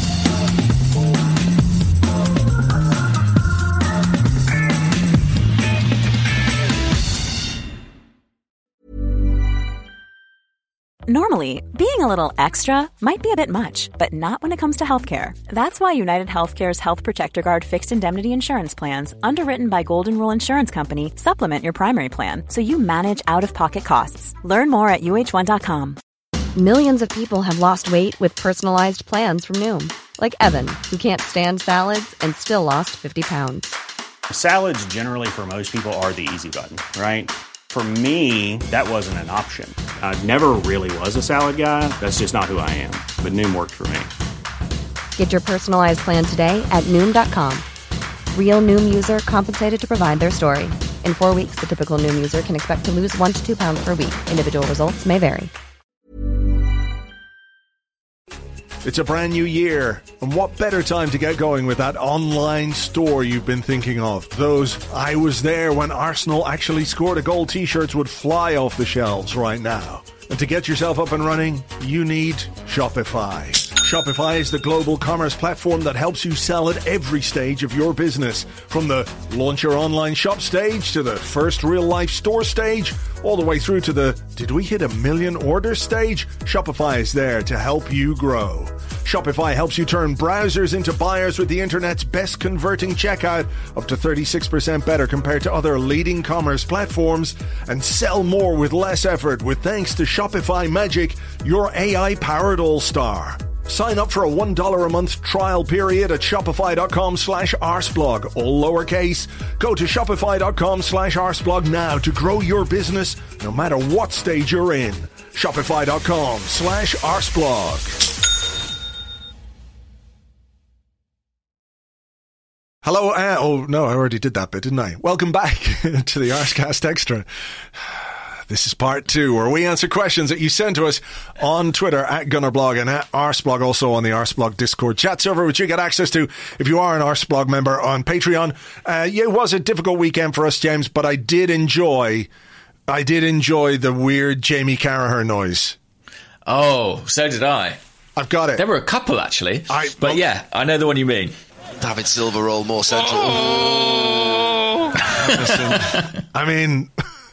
Normally, being a little extra might be a bit much, but not when it comes to healthcare. That's why United Healthcare's Health Protector Guard fixed indemnity insurance plans, underwritten by Golden Rule Insurance Company, supplement your primary plan so you manage out-of-pocket costs. Learn more at UH1.com. Millions of people have lost weight with personalized plans from Noom. Like Evan, who can't stand salads and still lost 50 pounds. Salads generally for most people are the easy button, right? For me, that wasn't an option. I never really was a salad guy. That's just not who I am. But Noom worked for me. Get your personalized plan today at Noom.com. Real Noom user compensated to provide their story. In 4 weeks, the typical Noom user can expect to lose 1 to 2 pounds per week. Individual results may vary. It's a brand new year, and what better time to get going with that online store you've been thinking of? Those "I was there when Arsenal actually scored a goal" t-shirts would fly off the shelves right now. And to get yourself up and running, you need Shopify. Shopify is the global commerce platform that helps you sell at every stage of your business. From the launch your online shop stage to the first real-life store stage, all the way through to the "did we hit 1 million orders" stage, Shopify is there to help you grow. Shopify helps you turn browsers into buyers with the internet's best converting checkout, up to 36% better compared to other leading commerce platforms, and sell more with less effort with thanks to Shopify Magic, your AI-powered all-star. Sign up for a $1 a month trial period at shopify.com/arsblog, all lowercase. Go to shopify.com/arsblog now to grow your business no matter what stage you're in. Shopify.com/arsblog. Hello, oh no, I already did that bit, didn't I? Welcome back to the Arscast Extra. This is part 2, where we answer questions that you send to us on Twitter at Gunnerblog and at Arsblog, also on the Arsblog Discord chat server, which you get access to if you are an Arsblog member on Patreon. It was a difficult weekend for us, James, but I did enjoy the weird Jamie Carragher noise. Oh, so did I. I've got it. There were a couple, actually. Yeah, I know the one you mean. David Silva roll more central. Listen, I mean...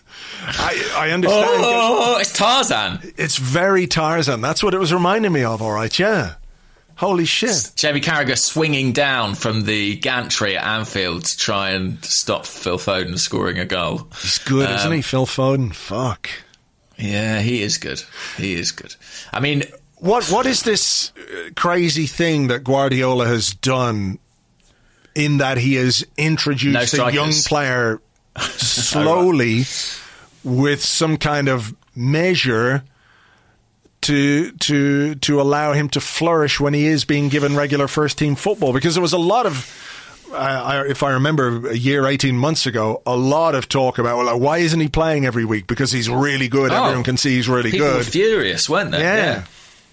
I understand. Oh, it's Tarzan. It's very Tarzan. That's what it was reminding me of, all right, yeah. Holy shit. Jamie Carragher swinging down from the gantry at Anfield to try and stop Phil Foden scoring a goal. He's good, isn't he, Phil Foden? Fuck. Yeah, he is good. He is good. I mean... What is this crazy thing that Guardiola has done in that he has introduced a young player slowly... with some kind of measure to allow him to flourish when he is being given regular first-team football? Because there was a lot of, if I remember a year, 18 months ago, a lot of talk about, well, why isn't he playing every week? Because he's really good. Everyone can see he's really good. People were furious, weren't they? Yeah.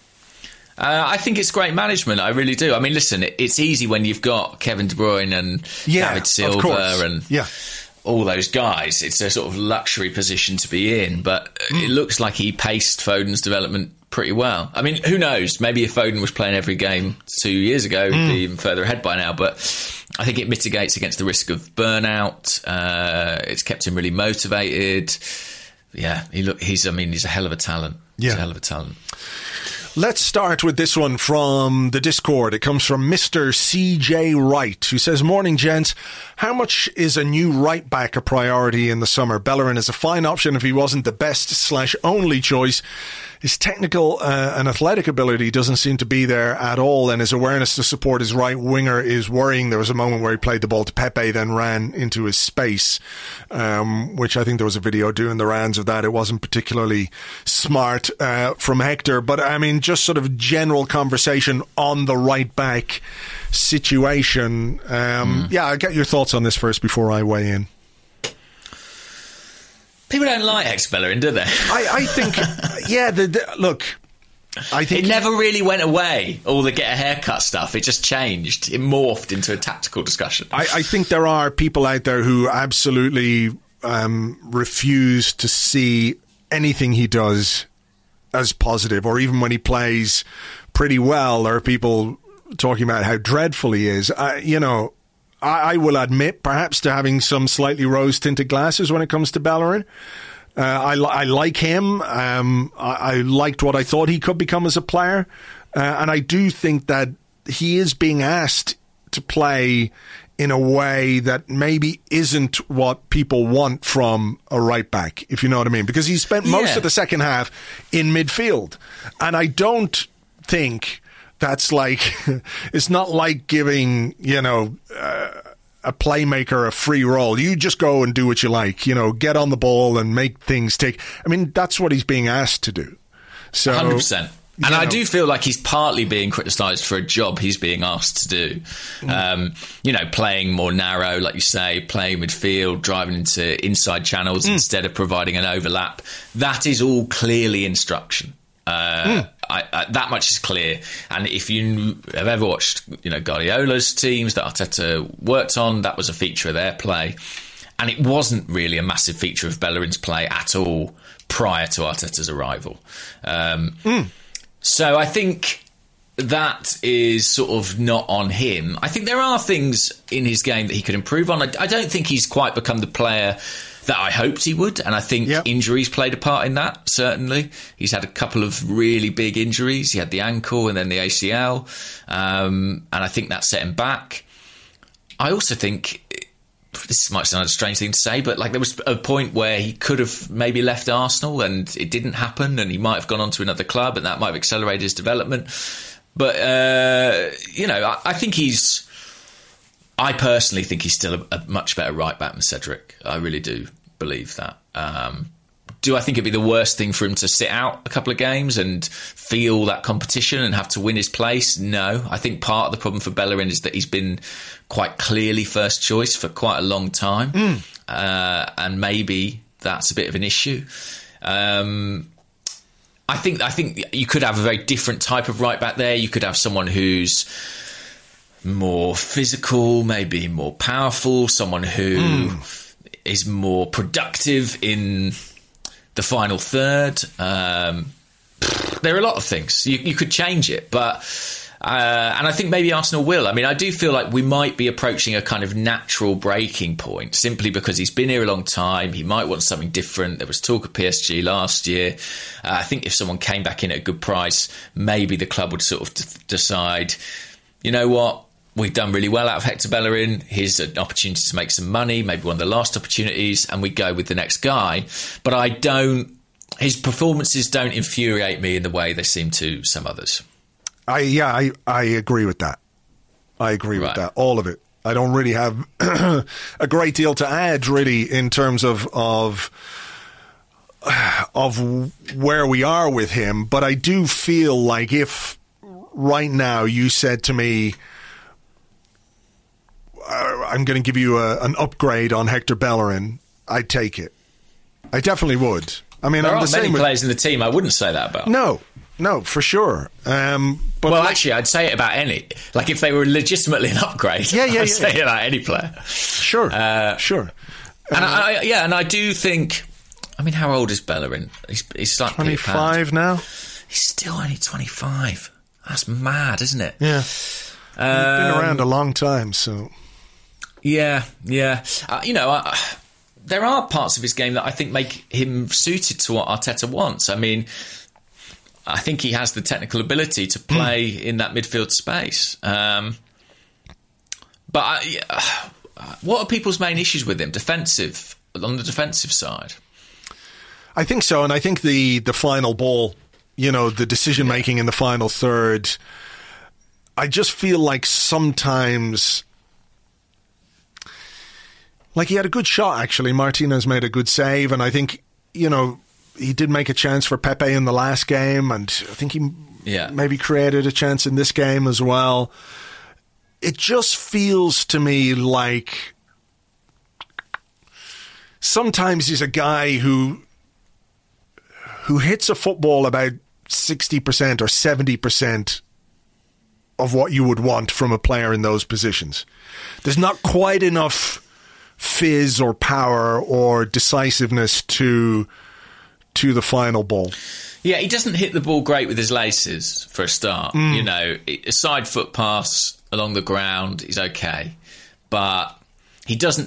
I think it's great management. I really do. I mean, listen, it's easy when you've got Kevin De Bruyne and David Silva and... all those guys. It's a sort of luxury position to be in, but it looks like he paced Foden's development pretty well. I mean, who knows? Maybe if Foden was playing every game 2 years ago, he'd be even further ahead by now, but I think it mitigates against the risk of burnout. It's kept him really motivated. Yeah, he's a hell of a talent. He's a hell of a talent. Let's start with this one from the Discord. It comes from Mr. CJ Wright, who says, "Morning, gents. How much is a new right back a priority in the summer? Bellerin is a fine option if he wasn't the best/only choice. His technical and athletic ability doesn't seem to be there at all, and his awareness to support his right winger is worrying. There was a moment where he played the ball to Pepe, then ran into his space, which I think there was a video doing the rounds of that. It wasn't particularly smart from Hector, but I mean, just sort of general conversation on the right back situation. Yeah, I'll get your thoughts on this first before I weigh in. People don't like Bellerin, do they? I think, yeah, look, I think... It never really went away, all the get a haircut stuff. It just changed. It morphed into a tactical discussion. I think there are people out there who absolutely refuse to see anything he does as positive, or even when he plays pretty well, there are people talking about how dreadful he is. I will admit, perhaps, to having some slightly rose-tinted glasses when it comes to Bellerin. I like him. I liked what I thought he could become as a player. And I do think that he is being asked to play in a way that maybe isn't what people want from a right back, if you know what I mean. Because he spent most of the second half in midfield. And I don't think that's like, it's not like giving, a playmaker a free role. You just go and do what you like, get on the ball and make things tick. I mean, that's what he's being asked to do. So 100%. And I do feel like he's partly being criticised for a job he's being asked to do. Playing more narrow, like you say, playing midfield, driving into inside channels instead of providing an overlap. That is all clearly instruction. That much is clear. And if you have ever watched, Guardiola's teams that Arteta worked on, that was a feature of their play. And it wasn't really a massive feature of Bellerin's play at all prior to Arteta's arrival. So I think that is sort of not on him. I think there are things in his game that he could improve on. I don't think he's quite become the player that I hoped he would, and I think injuries played a part in that, certainly. He's had a couple of really big injuries. He had the ankle and then the ACL, and I think that set him back. I also think, this might sound a strange thing to say, but there was a point where he could have maybe left Arsenal and it didn't happen, and he might have gone on to another club and that might have accelerated his development. But, I think I personally think he's still a much better right back than Cedric. I really do believe that. Do I think it'd be the worst thing for him to sit out a couple of games and feel that competition and have to win his place? No. I think part of the problem for Bellerin is that he's been quite clearly first choice for quite a long time. And maybe that's a bit of an issue. I think you could have a very different type of right back there. You could have someone who's more physical, maybe more powerful, someone who is more productive in the final third. There are a lot of things. You could change it, but and I think maybe Arsenal will. I mean, I do feel like we might be approaching a kind of natural breaking point simply because he's been here a long time. He might want something different. There was talk of PSG last year. I think if someone came back in at a good price, maybe the club would sort of decide, you know what? We've done really well out of Hector Bellerin. Here's an opportunity to make some money, maybe one of the last opportunities, and we go with the next guy. But his performances don't infuriate me in the way they seem to some others. I agree with that. I agree with that. All of it. I don't really have a great deal to add, really, in terms of where we are with him. But I do feel like if right now you said to me, I'm going to give you an upgrade on Hector Bellerin, I'd take it. I definitely would. I mean, there aren't many players in the team I wouldn't say that about. No, for sure. But actually, I'd say it about any. Like, if they were legitimately an upgrade, I'd say it about any player. Sure, sure. And I do think. I mean, how old is Bellerin? He's like 25 now. He's still only 25. That's mad, isn't it? Yeah. He's been around a long time, so. Yeah. There are parts of his game that I think make him suited to what Arteta wants. I mean, I think he has the technical ability to play in that midfield space. But what are people's main issues with him? On the defensive side? I think so, and I think the final ball, the decision-making in the final third, I just feel like sometimes... Like, he had a good shot, actually. Martinez made a good save, and I think, he did make a chance for Pepe in the last game, and I think he maybe created a chance in this game as well. It just feels to me like sometimes he's a guy who hits a football about 60% or 70% of what you would want from a player in those positions. There's not quite enough fizz or power or decisiveness to the final ball. Yeah, he doesn't hit the ball great with his laces for a start. A side foot pass along the ground is okay, but he doesn't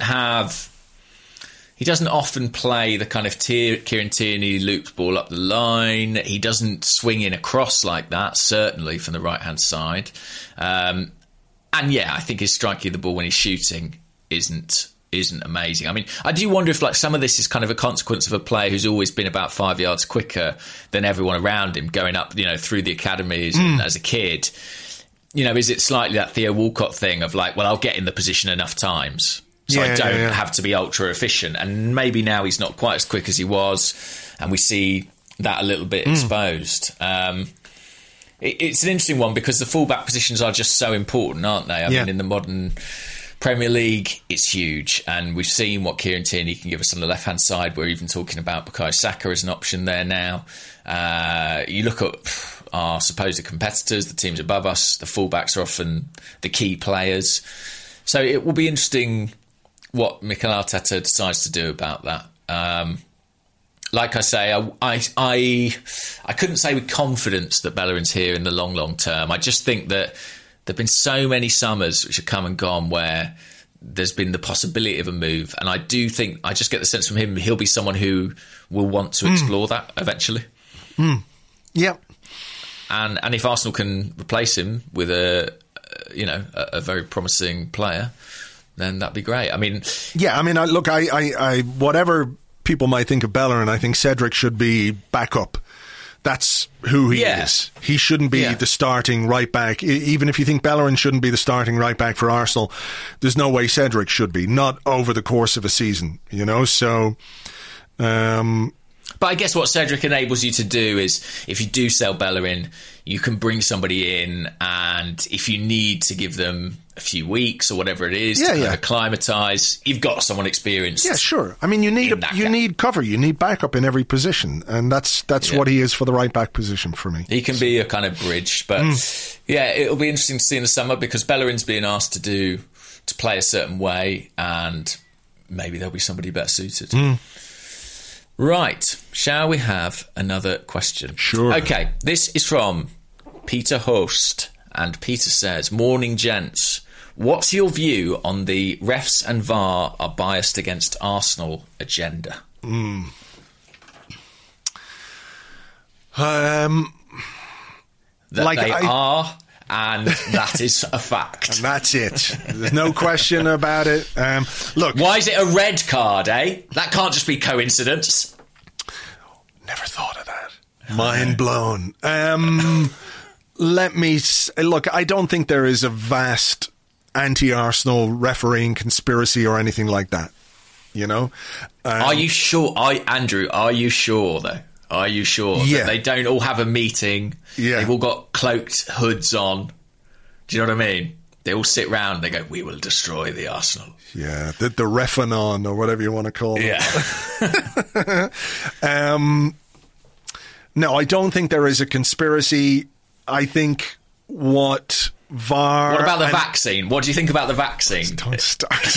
often play the kind of Kieran Tierney looped ball up the line. He doesn't swing in across like that, certainly from the right-hand side. And yeah, I think his striking the ball when he's shooting isn't amazing. I mean, I do wonder if like some of this is kind of a consequence of a player who's always been about 5 yards quicker than everyone around him, going up, through the academies and as a kid. Is it slightly that Theo Walcott thing of like, well, I'll get in the position enough times, so I don't have to be ultra efficient. And maybe now he's not quite as quick as he was, and we see that a little bit exposed. It's an interesting one because the fullback positions are just so important, aren't they? I mean, in the modern Premier League, it's huge, and we've seen what Kieran Tierney can give us on the left-hand side. We're even talking about Bukayo Saka as an option there now. You look at our supposed competitors, the teams above us, the fullbacks are often the key players. So it will be interesting what Mikel Arteta decides to do about that. Like I say, I couldn't say with confidence that Bellerin's here in the long term. I just think that there've been so many summers which have come and gone where there's been the possibility of a move. And I do think, I just get the sense from him, he'll be someone who will want to explore that eventually. Yeah. And if Arsenal can replace him with a very promising player, then that'd be great. I mean... Yeah, I mean, look, I whatever people might think of Bellerin, I think Cedric should be backup. That's who he is. He shouldn't be the starting right back. Even if you think Bellerin shouldn't be the starting right back for Arsenal, there's no way Cedric should be. Not over the course of a season, So... But I guess what Cedric enables you to do is, if you do sell Bellerin, you can bring somebody in, and if you need to give them a few weeks or whatever it is to kind of acclimatise, you've got someone experienced. Yeah, sure. I mean, you need cover, you need backup in every position, and that's what he is for the right back position for me. He can be a kind of bridge, but it'll be interesting to see in the summer because Bellerin's being asked to play a certain way, and maybe there'll be somebody better suited. Right, shall we have another question? Sure. Okay, this is from Peter Host, and Peter says, "Morning, gents. What's your view on the refs and VAR are biased against Arsenal agenda?" They are, and that is a fact. And that's it. There's no question about it. Look, why is it a red card, eh? That can't just be coincidence. Never thought of that. Mind blown. Let me look. I don't think there is a vast anti-Arsenal refereeing conspiracy or anything like that. Are you sure, Andrew? Are you sure though? Are you sure that they don't all have a meeting? Yeah. They've all got cloaked hoods on. Do you know what I mean? They all sit round and they go, "We will destroy the Arsenal." Yeah, the Refanon or whatever you want to call it. Yeah. No, I don't think there is a conspiracy. I think what VAR... What about the vaccine? What do you think about the vaccine? Don't start.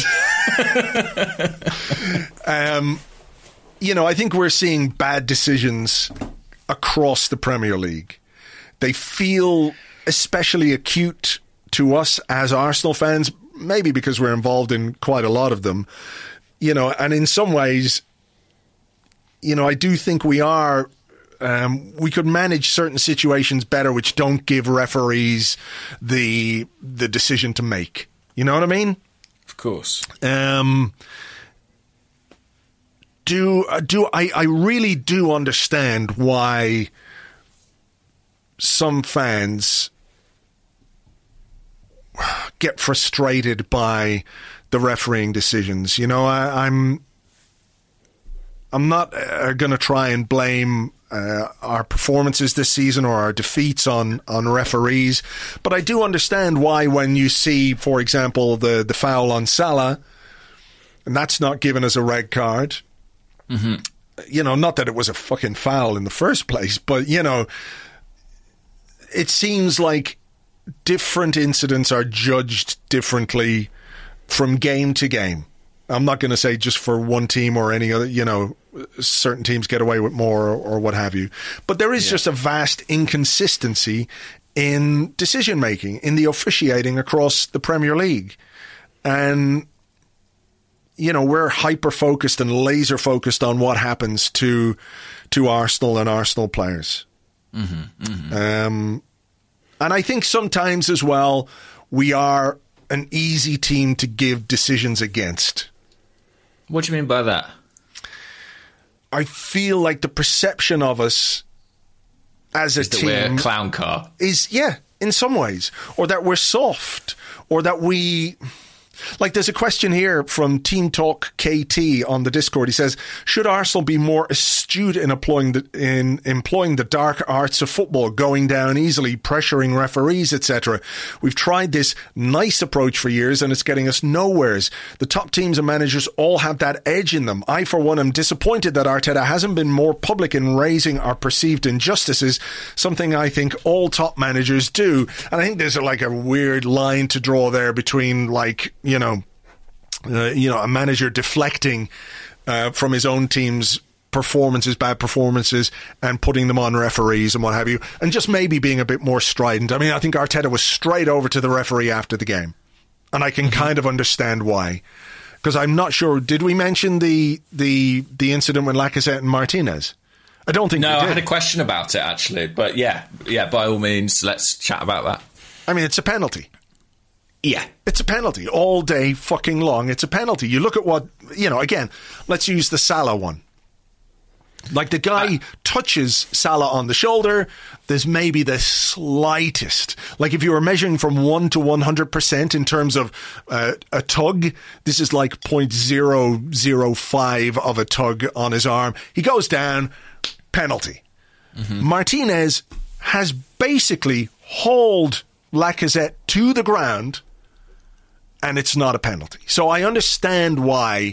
I think we're seeing bad decisions across the Premier League. They feel especially acute to us as Arsenal fans, maybe because we're involved in quite a lot of them, and in some ways, I do think we are, we could manage certain situations better which don't give referees the decision to make. You know what I mean? Of course. I really do understand why some fans get frustrated by the refereeing decisions. I'm not going to try and blame our performances this season or our defeats on referees, but I do understand why when you see, for example, the foul on Salah, and that's not given as a red card. Mm-hmm. Not that it was a fucking foul in the first place, but it seems like different incidents are judged differently from game to game. I'm not going to say just for one team or any other, certain teams get away with more or what have you. But there is just a vast inconsistency in decision making, in the officiating across the Premier League. And, we're hyper focused and laser focused on what happens to Arsenal and Arsenal players. Mm-hmm, mm-hmm. And I think sometimes as well, we are an easy team to give decisions against. What do you mean by that? I feel like the perception of us as a team... that we're a clown car. Is, in some ways. Or that we're soft. Or that we... Like, there's a question here from Team Talk KT on the Discord. He says, should Arsenal be more astute in employing the dark arts of football, going down easily, pressuring referees, etc.? We've tried this nice approach for years and it's getting us nowheres. The top teams and managers all have that edge in them. I, for one, am disappointed that Arteta hasn't been more public in raising our perceived injustices, something I think all top managers do. And I think there's like a weird line to draw there between, like, a manager deflecting from his own team's bad performances, and putting them on referees and what have you, and just maybe being a bit more strident. I mean, I think Arteta was straight over to the referee after the game, and I can kind of understand why. Because I'm not sure, did we mention the incident with Lacazette and Martinez? I don't think we did. I had a question about it, actually, but yeah, by all means, let's chat about that. I mean, it's a penalty. Yeah. It's a penalty. All day fucking long, it's a penalty. You look at what, again, let's use the Salah one. Like, the guy touches Salah on the shoulder, there's maybe the slightest. Like, if you were measuring from 1 to 100% in terms of a tug, this is like 0.005 of a tug on his arm. He goes down, penalty. Mm-hmm. Martinez has basically hauled Lacazette to the ground, and it's not a penalty. So I understand why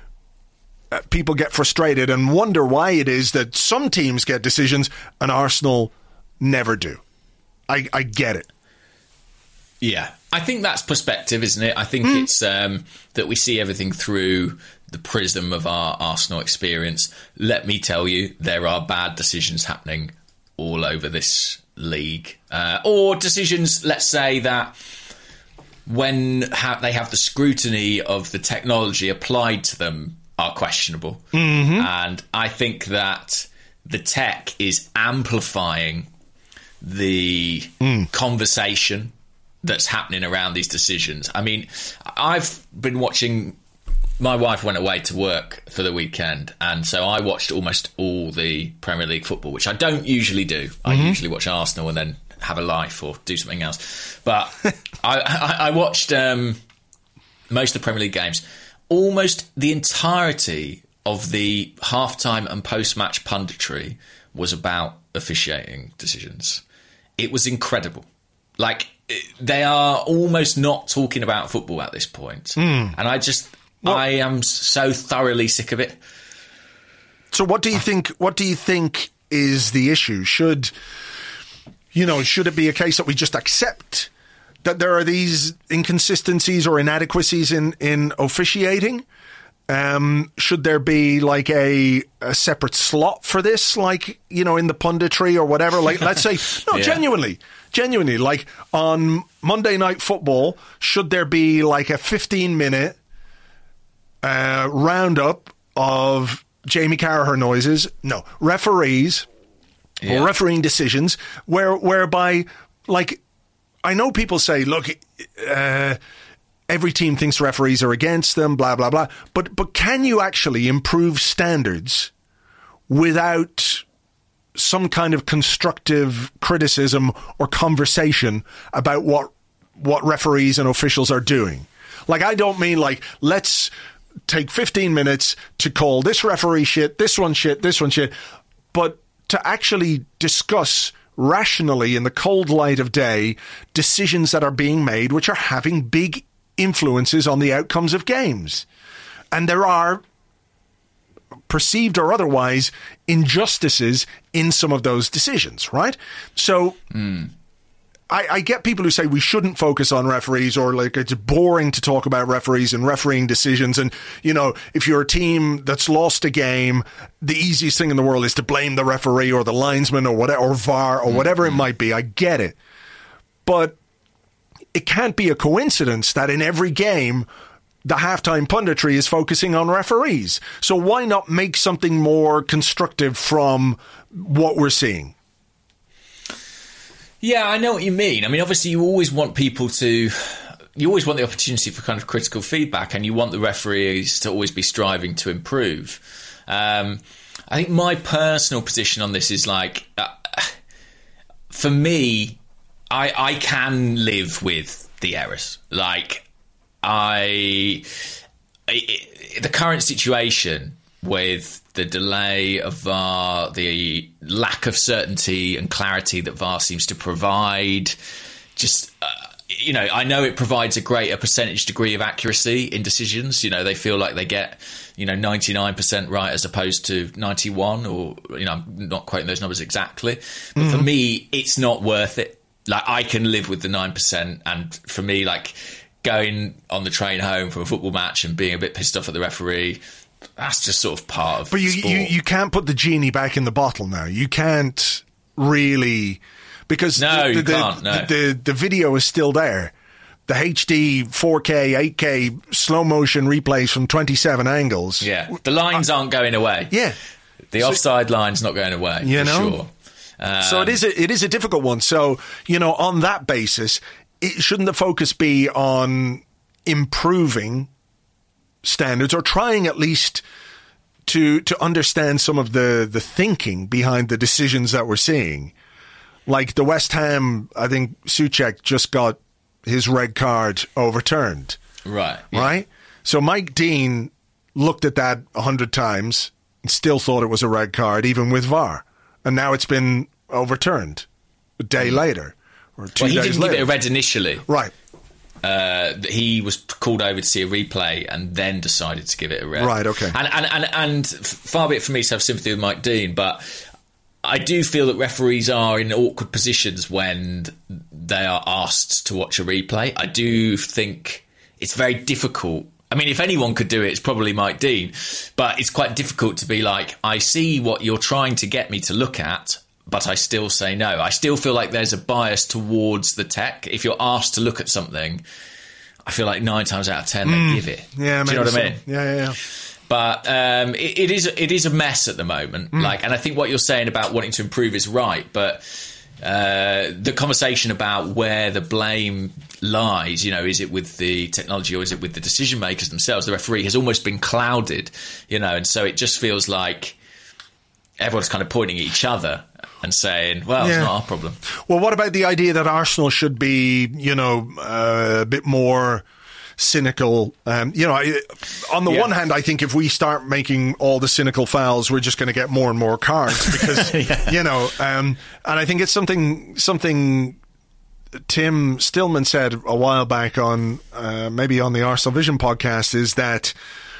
people get frustrated and wonder why it is that some teams get decisions and Arsenal never do. I get it. Yeah, I think that's perspective, isn't it? I think it's that we see everything through the prism of our Arsenal experience. Let me tell you, there are bad decisions happening all over this league. Or decisions, let's say, that when they have the scrutiny of the technology applied to them are questionable. Mm-hmm. And I think that the tech is amplifying the conversation that's happening around these decisions. I mean, I've been watching... My wife went away to work for the weekend, and so I watched almost all the Premier League football, which I don't usually do. I usually watch Arsenal and then have a life or do something else. But I watched most of the Premier League games. Almost the entirety of the halftime and post-match punditry was about officiating decisions. It was incredible. Like, they are almost not talking about football at this point. And I am so thoroughly sick of it. So what do you think? What do you think is the issue? Should it be a case that we just accept that there are these inconsistencies or inadequacies in officiating? Should there be like a separate slot for this, like, in the punditry or whatever? Like, let's say, genuinely, like on Monday Night Football, should there be like a 15-minute roundup of Jamie Carragher noises? No, referees or refereeing decisions, whereby, like, I know people say, look, every team thinks referees are against them, blah blah blah. But can you actually improve standards without some kind of constructive criticism or conversation about what referees and officials are doing? Like, I don't mean like, let's take 15 minutes to call this referee shit, this one shit, but to actually discuss rationally in the cold light of day decisions that are being made which are having big influences on the outcomes of games. And there are, perceived or otherwise, injustices in some of those decisions, right? So I get people who say we shouldn't focus on referees, or like it's boring to talk about referees and refereeing decisions. And, if you're a team that's lost a game, the easiest thing in the world is to blame the referee or the linesman or whatever, or VAR or whatever it might be. I get it. But it can't be a coincidence that in every game, the halftime punditry is focusing on referees. So why not make something more constructive from what we're seeing? Yeah, I know what you mean. I mean, obviously, you always want people to, you always want the opportunity for kind of critical feedback, and you want the referees to always be striving to improve. I think my personal position on this is like, for me, I can live with the errors. Like, the current situation with the delay of VAR, the lack of certainty and clarity that VAR seems to provide, just... I know it provides a greater percentage degree of accuracy in decisions. They feel like they get, 99% right as opposed to 91, or, I'm not quoting those numbers exactly. But for me, it's not worth it. Like, I can live with the 9%. And for me, like, going on the train home from a football match and being a bit pissed off at the referee, that's just sort of part of sport. But you can't put the genie back in the bottle now. You can't really... Because the video is still there. The HD, 4K, 8K, slow motion replays from 27 angles. Yeah, the lines aren't going away. Yeah. The offside line's not going away, sure. So it is a difficult one. So, on that basis, shouldn't the focus be on improving standards, or trying at least to understand some of the thinking behind the decisions that we're seeing? Like the West Ham, I think Souček just got his red card overturned. Right. Yeah. Right? So Mike Dean looked at that 100 times and still thought it was a red card, even with VAR. And now it's been overturned a day later, or 2 days later. He didn't give it a red initially. Right. He was called over to see a replay and then decided to give it a red. Right, okay. And far be it from me to have sympathy with Mike Dean, but... I do feel that referees are in awkward positions when they are asked to watch a replay. I do think it's very difficult. I mean, if anyone could do it, it's probably Mike Dean. But it's quite difficult to be like, I see what you're trying to get me to look at, but I still say no. I still feel like there's a bias towards the tech. If you're asked to look at something, I feel like 9 times out of 10 they give it. Yeah, do you know what I mean? Yeah. But it is a mess at the moment. Like, and I think what you're saying about wanting to improve is right. But the conversation about where the blame lies, is it with the technology or is it with the decision makers themselves? The referee has almost been clouded, and so it just feels like everyone's kind of pointing at each other and saying, well, it's not our problem. Well, what about the idea that Arsenal should be, a bit more cynical? On the one hand, I think if we start making all the cynical fouls, we're just going to get more and more cards because, and I think it's something Tim Stillman said a while back on maybe on the Arsenal Vision podcast, is that,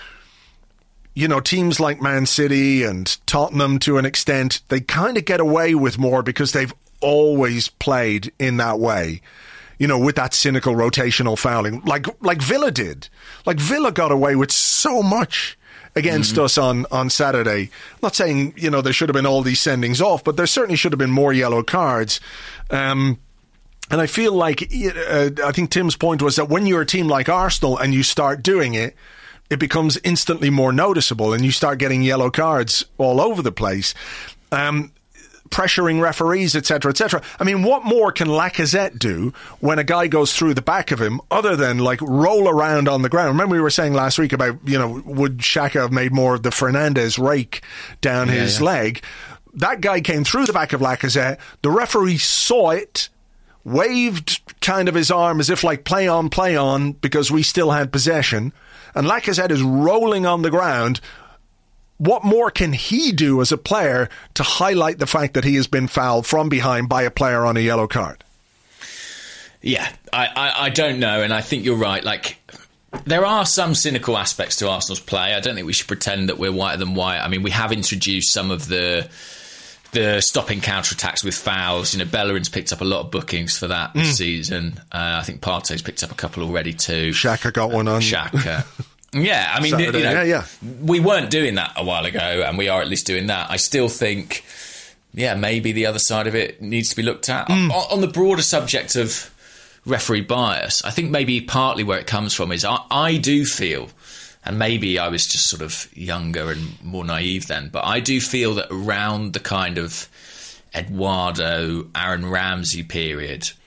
teams like Man City and Tottenham, to an extent, they kind of get away with more because they've always played in that way. With that cynical rotational fouling, like Villa did. Like Villa got away with so much against us on Saturday. I'm not saying, there should have been all these sendings off, but there certainly should have been more yellow cards. And I feel like, I think Tim's point was that when you're a team like Arsenal and you start doing it, it becomes instantly more noticeable and you start getting yellow cards all over the place. Pressuring referees, etc., etc. I mean, what more can Lacazette do when a guy goes through the back of him other than, like, roll around on the ground? Remember we were saying last week about, would Xhaka have made more of the Fernandes rake down his leg? That guy came through the back of Lacazette. The referee saw it, waved kind of his arm as if like play on, because we still had possession. And Lacazette is rolling on the ground. What more can he do as a player to highlight the fact that he has been fouled from behind by a player on a yellow card? Yeah, I don't know, and I think you're right. Like, there are some cynical aspects to Arsenal's play. I don't think we should pretend that we're whiter than white. I mean, we have introduced some of the stopping counter-attacks with fouls. Bellerin's picked up a lot of bookings for that this season. I think Partey's picked up a couple already too. Xhaka got one on. Xhaka. Yeah, I mean, we weren't doing that a while ago, and we are at least doing that. I still think, maybe the other side of it needs to be looked at. On the broader subject of referee bias, I think maybe partly where it comes from is I do feel, and maybe I was just sort of younger and more naive then, but I do feel that around the kind of Eduardo, Aaron Ramsey period,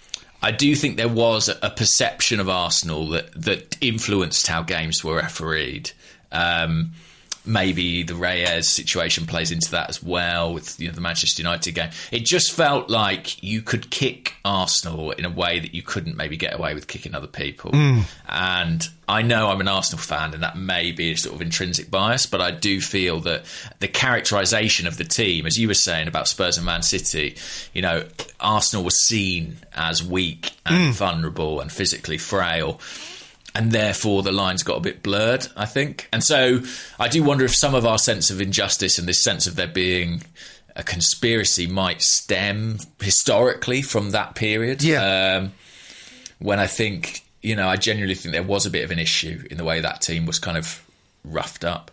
I do think there was a perception of Arsenal that influenced how games were refereed. Maybe the Reyes situation plays into that as well with the Manchester United game. It just felt like you could kick Arsenal in a way that you couldn't maybe get away with kicking other people. And I know I'm an Arsenal fan, and that may be a sort of intrinsic bias, but I do feel that the characterisation of the team, as you were saying about Spurs and Man City, Arsenal was seen as weak and vulnerable and physically frail. And therefore, the lines got a bit blurred, I think. And so I do wonder if some of our sense of injustice and this sense of there being a conspiracy might stem historically from that period. Yeah. When I think, I genuinely think there was a bit of an issue in the way that team was kind of roughed up.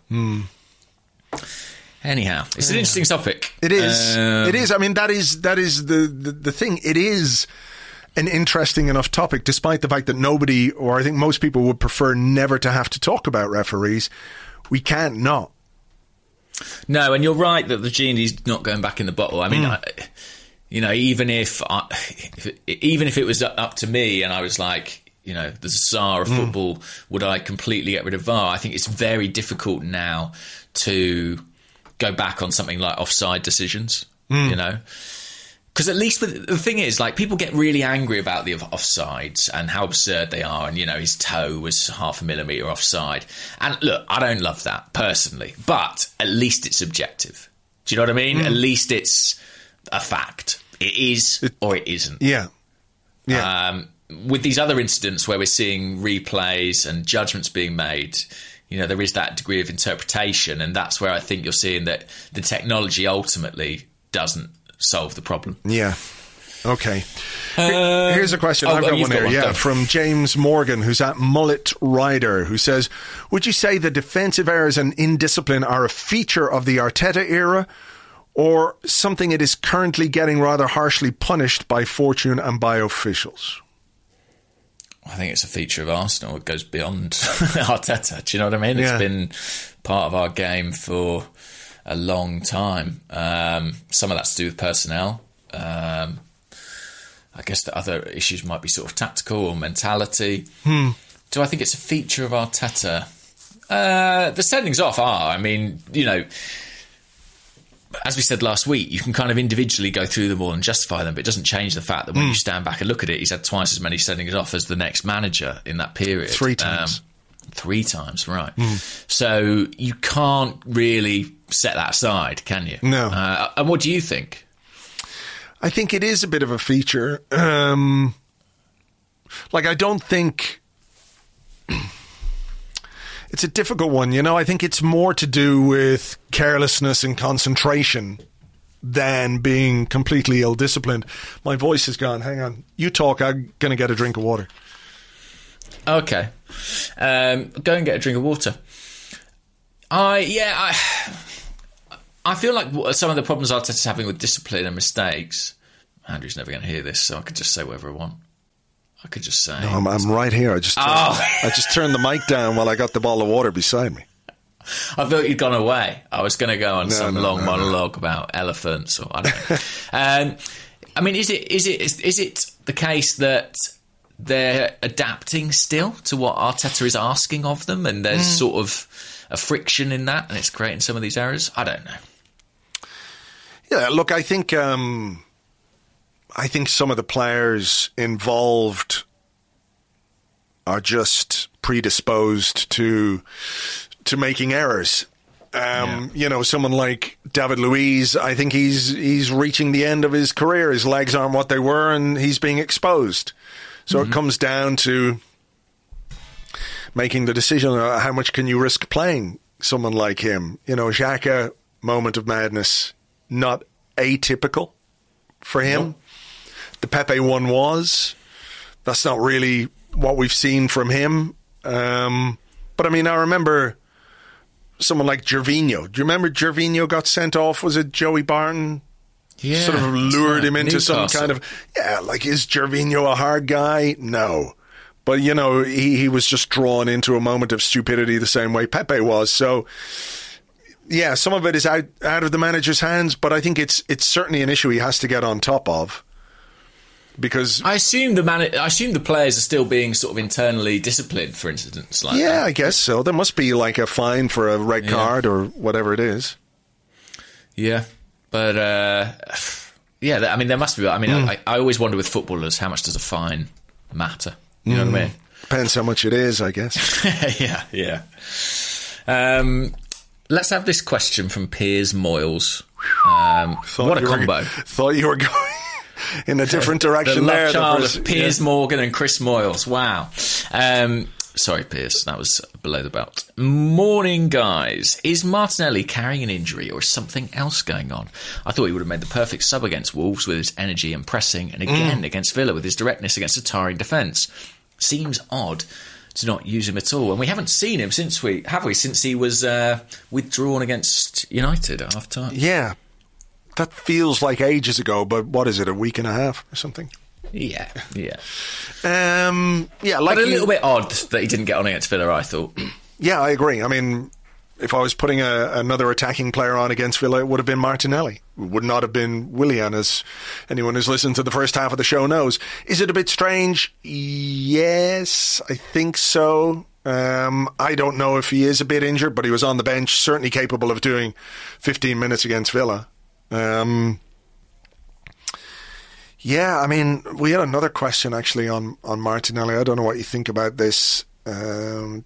Anyhow, it's an interesting topic. It is. It is. I mean, that is the thing. It is an interesting enough topic, despite the fact that nobody, or I think most people, would prefer never to have to talk about referees. We can't not. No, and you're right that the genie's not going back in the bottle. I mean, even if it was up to me and I was like, the Tsar of football, would I completely get rid of VAR? I think it's very difficult now to go back on something like offside decisions, Because at least the thing is, people get really angry about the offsides and how absurd they are. And, his toe was 0.5 millimetre offside. And look, I don't love that personally, but at least it's objective. Do you know what I mean? At least it's a fact. It is or it isn't. Yeah. Yeah. With these other incidents where we're seeing replays and judgments being made, there is that degree of interpretation. And that's where I think you're seeing that the technology ultimately doesn't solve the problem. Yeah. Okay. Here's a question. I've got one here. Yeah, from James Morgan, who's at Mullet Rider, who says, would you say the defensive errors and indiscipline are a feature of the Arteta era, or something it is currently getting rather harshly punished by fortune and by officials? I think it's a feature of Arsenal. It goes beyond Arteta. Do you know what I mean? Yeah. It's been part of our game for a long time. Some of that's to do with personnel. I guess the other issues might be sort of tactical or mentality. Do I think it's a feature of Arteta? The sendings off are. I mean, as we said last week, you can kind of individually go through them all and justify them, but it doesn't change the fact that when you stand back and look at it, he's had twice as many sendings off as the next manager in that period. 3 times. 3 times, right. So you can't really set that aside, can you? No. And what do you think? I think it is a bit of a feature. I don't think... It's a difficult one, I think it's more to do with carelessness and concentration than being completely ill-disciplined. My voice is gone. Hang on. You talk. I'm going to get a drink of water. Okay. Go and get a drink of water. I feel like some of the problems Arteta's having with discipline and mistakes... Andrew's never going to hear this, so I could just say whatever I want. I could just say... No, I'm right here. I just turned the mic down while I got the bottle of water beside me. I thought you'd gone away. I was going to go on some long monologue about elephants, or I don't know. I mean, is it the case that they're adapting still to what Arteta is asking of them, and there's sort of a friction in that, and it's creating some of these errors? I don't know. Yeah, look, I think some of the players involved are just predisposed to making errors. Someone like David Luiz, I think he's reaching the end of his career. His legs aren't what they were, and he's being exposed. So it comes down to making the decision, how much can you risk playing someone like him? Xhaka, moment of madness, not atypical for him. Nope. The Pepe one was. That's not really what we've seen from him. But I mean, I remember someone like Gervinho. Do you remember Gervinho got sent off? Was it Joey Barton? Yeah. Sort of lured him into Newcastle. some kind of... Yeah, is Gervinho a hard guy? No. But, he was just drawn into a moment of stupidity the same way Pepe was. So... Yeah, some of it is out of the manager's hands, but I think it's certainly an issue he has to get on top of. because I assume the players are still being sort of internally disciplined for incidents like that. Yeah, I guess so. There must be like a fine for a red card or whatever it is. Yeah, but I mean, there must be. I mean, I always wonder with footballers, how much does a fine matter? You know what I mean? Depends how much it is, I guess. Yeah. Let's have this question from Piers Moyles. What a combo! Thought you were going in a different direction the there. Love child of Piers Morgan and Chris Moyles. Wow. Sorry, Piers, that was below the belt. Morning, guys. Is Martinelli carrying an injury or is something else going on? I thought he would have made the perfect sub against Wolves with his energy and pressing, and again against Villa with his directness against a tiring defence. Seems odd to not use him at all, and we haven't seen him since he was withdrawn against United at half time. Yeah, that feels like ages ago, but what is it, a week and a half or something? Yeah. But a little bit odd that he didn't get on against Villa, I thought. Yeah, I agree. I mean, if I was putting another attacking player on against Villa, it would have been Martinelli. It would not have been Willian, as anyone who's listened to the first half of the show knows. Is it a bit strange? Yes, I think so. I don't know if he is a bit injured, but he was on the bench, certainly capable of doing 15 minutes against Villa. Yeah, I mean, we had another question actually on Martinelli. I don't know what you think about this. And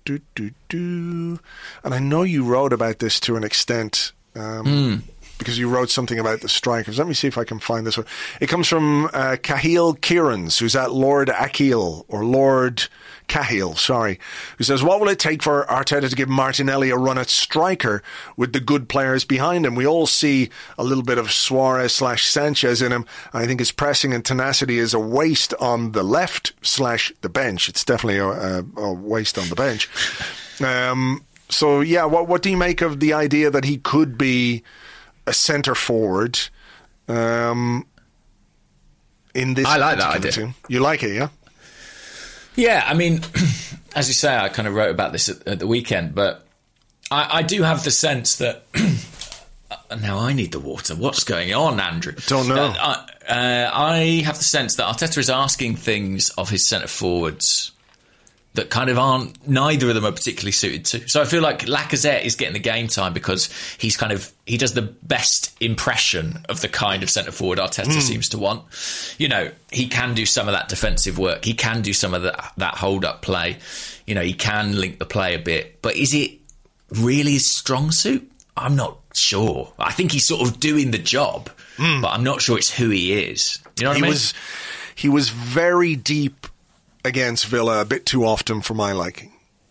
I know you wrote about this to an extent because you wrote something about the strikers. Let me see if I can find this one. It comes from Cahill Kieran's, who's at Lord Achill, or Lord Cahill, sorry, who says, what will it take for Arteta to give Martinelli a run at striker with the good players behind him? We all see a little bit of Suarez/Sanchez in him. I think his pressing and tenacity is a waste on the left/the bench. It's definitely a waste on the bench. So, yeah, what do you make of the idea that he could be a centre forward in this? I like that idea. Team? You like it, yeah? Yeah, I mean, as you say, I kind of wrote about this at the weekend, but I do have the sense that... now I need the water. What's going on, Andrew? Don't know. I have the sense that Arteta is asking things of his centre-forwards that kind of aren't... Neither of them are particularly suited to. So I feel like Lacazette is getting the game time because he does the best impression of the kind of centre-forward Arteta seems to want. You know, he can do some of that defensive work. He can do some of that hold-up play. You know, he can link the play a bit. But is it really his strong suit? I'm not sure. I think he's sort of doing the job, but I'm not sure it's who he is. You know what I mean? He was very deep against Villa a bit too often for my liking.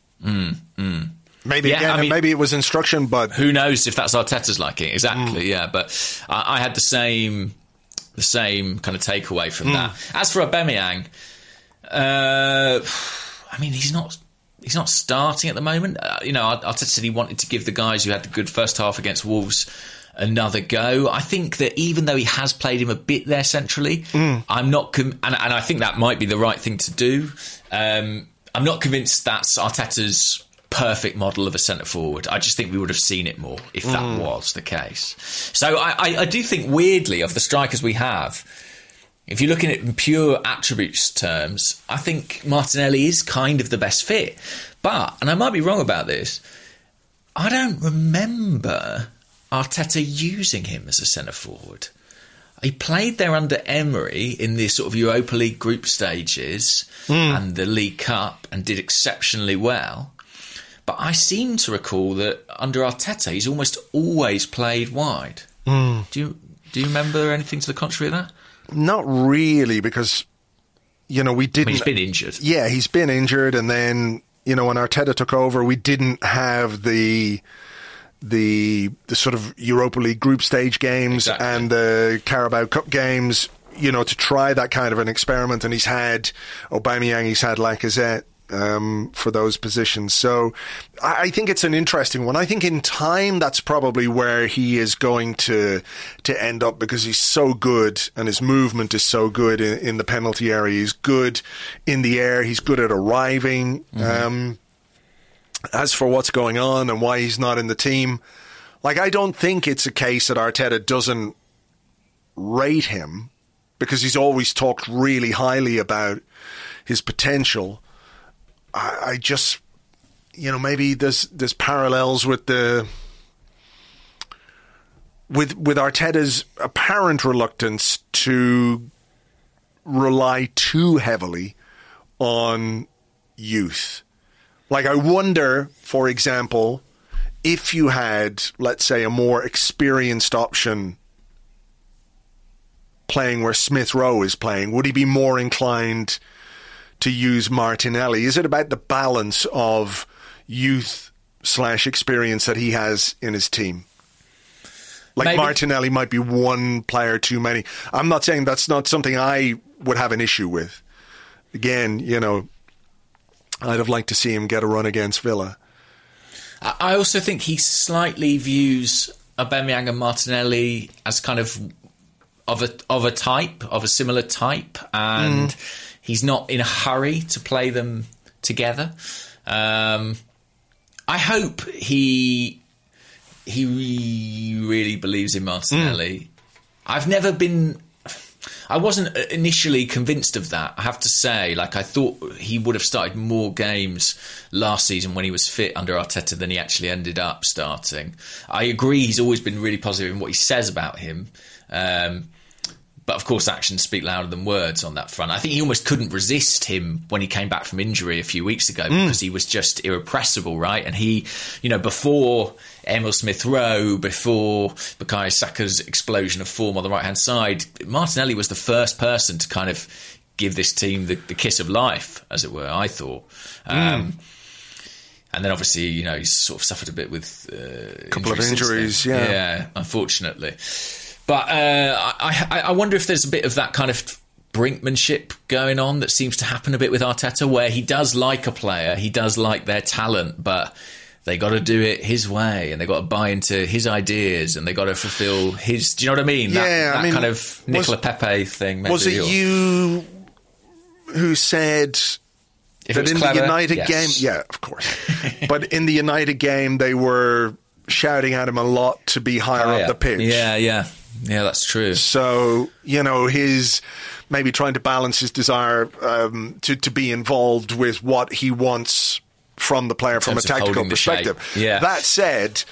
Maybe maybe it was instruction, but who knows if that's Arteta's liking? Exactly, yeah. But I had the same kind of takeaway from that. As for Aubameyang, I mean, he's not starting at the moment. Arteta said he wanted to give the guys who had the good first half against Wolves another go. I think that even though he has played him a bit there centrally, I'm not... and I think that might be the right thing to do. I'm not convinced that's Arteta's perfect model of a centre-forward. I just think we would have seen it more if that was the case. So I do think, weirdly, of the strikers we have, if you're looking at it in pure attributes terms, I think Martinelli is kind of the best fit. But, and I might be wrong about this, I don't remember Arteta using him as a centre-forward. He played there under Emery in the sort of Europa League group stages and the League Cup and did exceptionally well. But I seem to recall that under Arteta, he's almost always played wide. Do you remember anything to the contrary of that? Not really, because, we didn't... He's been injured. Yeah, he's been injured, and then, when Arteta took over, we didn't have the sort of Europa League group stage games and the Carabao Cup games, to try that kind of an experiment. And he's had Aubameyang, he's had Lacazette for those positions. So I think it's an interesting one. I think in time that's probably where he is going to end up, because he's so good and his movement is so good in the penalty area. He's good in the air. He's good at arriving. As for what's going on and why he's not in the team, I don't think it's a case that Arteta doesn't rate him, because he's always talked really highly about his potential. I just, maybe there's parallels with with Arteta's apparent reluctance to rely too heavily on youth. Like, I wonder, for example, if you had, let's say, a more experienced option playing where Smith Rowe is playing, would he be more inclined to use Martinelli? Is it about the balance of youth/experience that he has in his team? Like, maybe Martinelli might be one player too many. I'm not saying that's not something I would have an issue with. Again, I'd have liked to see him get a run against Villa. I also think he slightly views Aubameyang and Martinelli as kind of a similar type, and he's not in a hurry to play them together. I hope he really believes in Martinelli. I wasn't initially convinced of that, I have to say. Like, I thought he would have started more games last season when he was fit under Arteta than he actually ended up starting. I agree he's always been really positive in what he says about him. But of course, actions speak louder than words on that front. I think he almost couldn't resist him when he came back from injury a few weeks ago because he was just irrepressible, right? And he, before Emil Smith-Rowe, before Bukayo Saka's explosion of form on the right-hand side, Martinelli was the first person to kind of give this team the kiss of life, as it were, I thought. And then obviously, he's sort of suffered a bit with a couple of injuries, yeah, unfortunately. But I wonder if there's a bit of that kind of brinkmanship going on that seems to happen a bit with Arteta, where he does like a player, he does like their talent, but they got to do it his way, and they got to buy into his ideas, and they got to fulfill his. Do you know what I mean? Yeah, that kind of Nicola Pepe thing. Maybe, was it you who said that in the United game? Yeah, of course. But in the United game, they were shouting at him a lot to be higher up the pitch. Yeah, that's true. So, his maybe trying to balance his desire to be involved with what he wants from the player from a tactical perspective. Yeah. That said,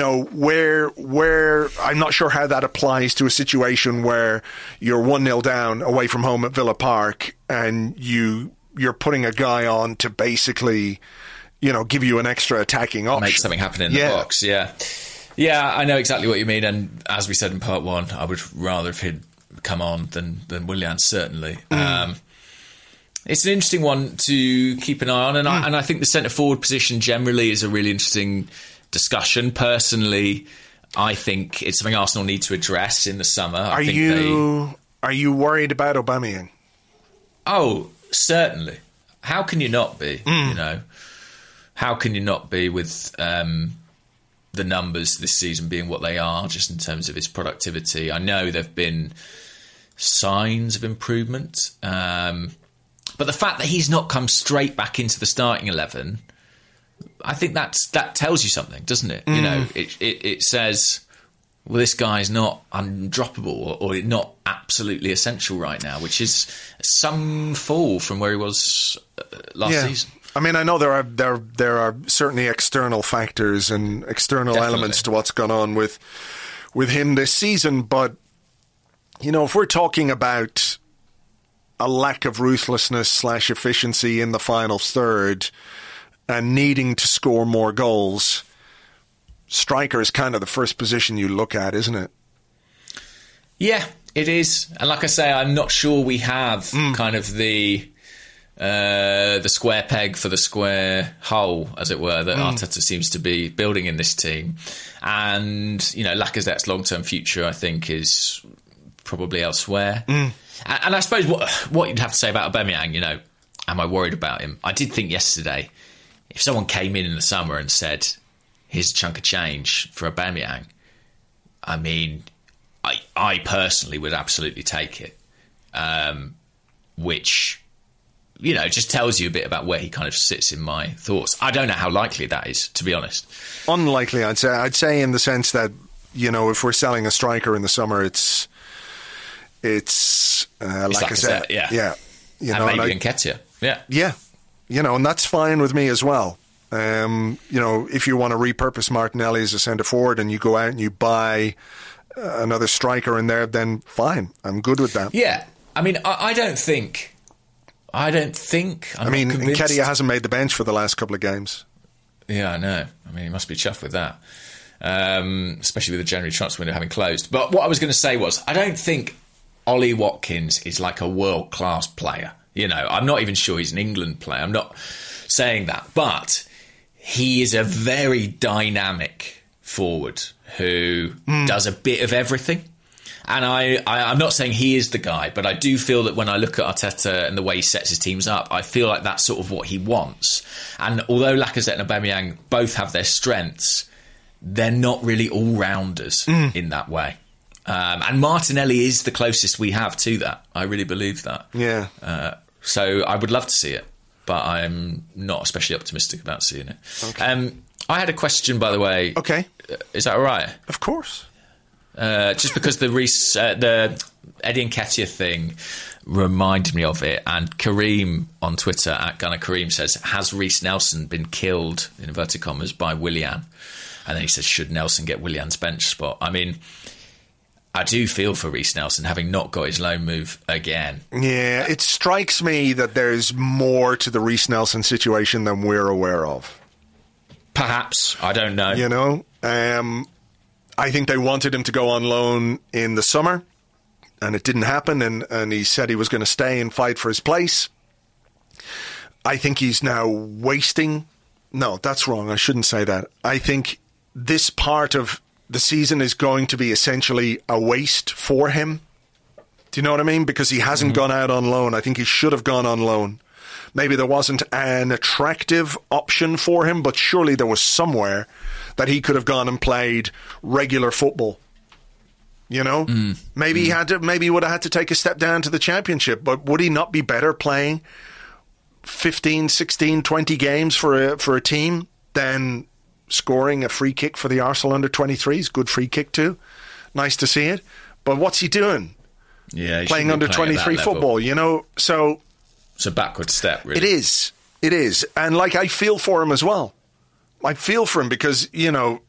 where I'm not sure how that applies to a situation where you're 1-0 down away from home at Villa Park and you're putting a guy on to basically, give you an extra attacking option. Make something happen in the box, yeah. Yeah, I know exactly what you mean, and as we said in part one, I would rather if he'd come on than Willian, certainly. It's an interesting one to keep an eye on, and I think the centre-forward position generally is a really interesting discussion. Personally, I think it's something Arsenal need to address in the summer. Are you worried about Aubameyang? Oh, certainly. How can you not be, How can you not be with the numbers this season being what they are, just in terms of his productivity? I know there have been signs of improvement, but the fact that he's not come straight back into the starting 11, I think that tells you something, doesn't it? It says, well, this guy's not undroppable or not absolutely essential right now, which is some fall from where he was last season. I mean, I know there are certainly external factors and external elements to what's gone on with him this season, but if we're talking about a lack of ruthlessness / efficiency in the final third and needing to score more goals, striker is kind of the first position you look at, isn't it? Yeah, it is. And like I say, I'm not sure we have kind of the square peg for the square hole, as it were, that Arteta seems to be building in this team. And, Lacazette's long-term future, I think, is probably elsewhere. And I suppose what you'd have to say about Aubameyang, am I worried about him? I did think yesterday, if someone came in the summer and said, here's a chunk of change for Aubameyang, I mean, I personally would absolutely take it, which, just tells you a bit about where he kind of sits in my thoughts. I don't know how likely that is, to be honest. Unlikely, I'd say in the sense that, if we're selling a striker in the summer, it's it's Lacazette, yeah. You and know, maybe Nketiah. Yeah. You know, and that's fine with me as well. You know, if you want to repurpose Martinelli as a centre forward and you go out and you buy another striker in there, then fine. I'm good with that. Yeah. I mean, I don't think. I mean, Nketiah hasn't made the bench for the last couple of games. Yeah, I know. I mean, he must be chuffed with that. Especially with the January transfer window having closed. But what I was going to say was, I don't think Ollie Watkins is like a world-class player. You know, I'm not even sure he's an England player. I'm not saying that. But he is a very dynamic forward who does a bit of everything. And I'm not saying he is the guy, but I do feel that when I look at Arteta and the way he sets his teams up, I feel like that's sort of what he wants. And although Lacazette and Aubameyang both have their strengths, they're not really all-rounders in that way. And Martinelli is the closest we have to that. I really believe that. Yeah. So I would love to see it, but I'm not especially optimistic about seeing it. Okay. I had a question, by the way. Okay. Is that all right? Of course. Just because the Eddie Nketiah thing reminded me of it, and Kareem on Twitter at Gunnar Kareem says, has Reiss Nelson been killed, in inverted commas, by Willian? And then he says, should Nelson get Willian's bench spot? I mean, I do feel for Reiss Nelson having not got his loan move again. Yeah, it strikes me that there's more to the Reiss Nelson situation than we're aware of. Perhaps. I don't know. You know? I think they wanted him to go on loan in the summer, and it didn't happen, and he said he was going to stay and fight for his place. I think he's now wasting... No, that's wrong. I shouldn't say that. I think this part of the season is going to be essentially a waste for him. Do you know what I mean? Because he hasn't gone out on loan. I think he should have gone on loan. Maybe there wasn't an attractive option for him, but surely there was somewhere that he could have gone and played regular football. You know? Maybe he would have had to take a step down to the Championship, but would he not be better playing 15, 16, 20 games for a team than scoring a free kick for the Arsenal under-23s? Good free kick too. Nice to see it. But what's he doing? Yeah, playing under-23 football, you know? So it's a backward step, really. It is. And like, I feel for him as well. I feel for him because, you know,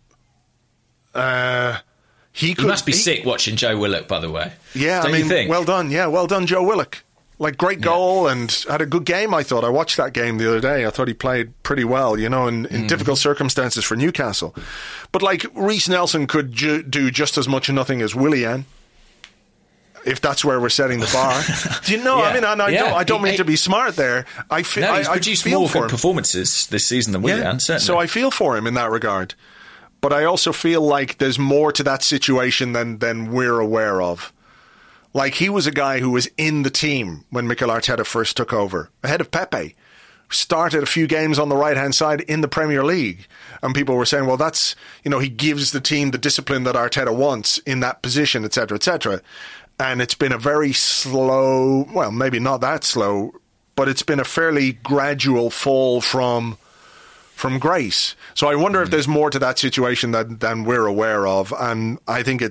he must be sick watching Joe Willock, by the way. Yeah, Don't you think? Well done. Yeah, well done, Joe Willock. Like, great goal and had a good game, I thought. I watched that game the other day. I thought he played pretty well, you know, in difficult circumstances for Newcastle. But, like, Reiss Nelson could do just as much or nothing as Willian, if that's where we're setting the bar. Do you know? Yeah. I mean, I don't mean to be smart there. He's produced more good performances this season than Willian, certainly. So I feel for him in that regard. But I also feel like there's more to that situation than we're aware of. Like, he was a guy who was in the team when Mikel Arteta first took over, ahead of Pepe. Started a few games on the right-hand side in the Premier League. And people were saying, well, that's, you know, he gives the team the discipline that Arteta wants in that position, etc., etc. And it's been a very slow, well, maybe not that slow, but it's been a fairly gradual fall from grace. So I wonder if there's more to that situation than we're aware of. And I think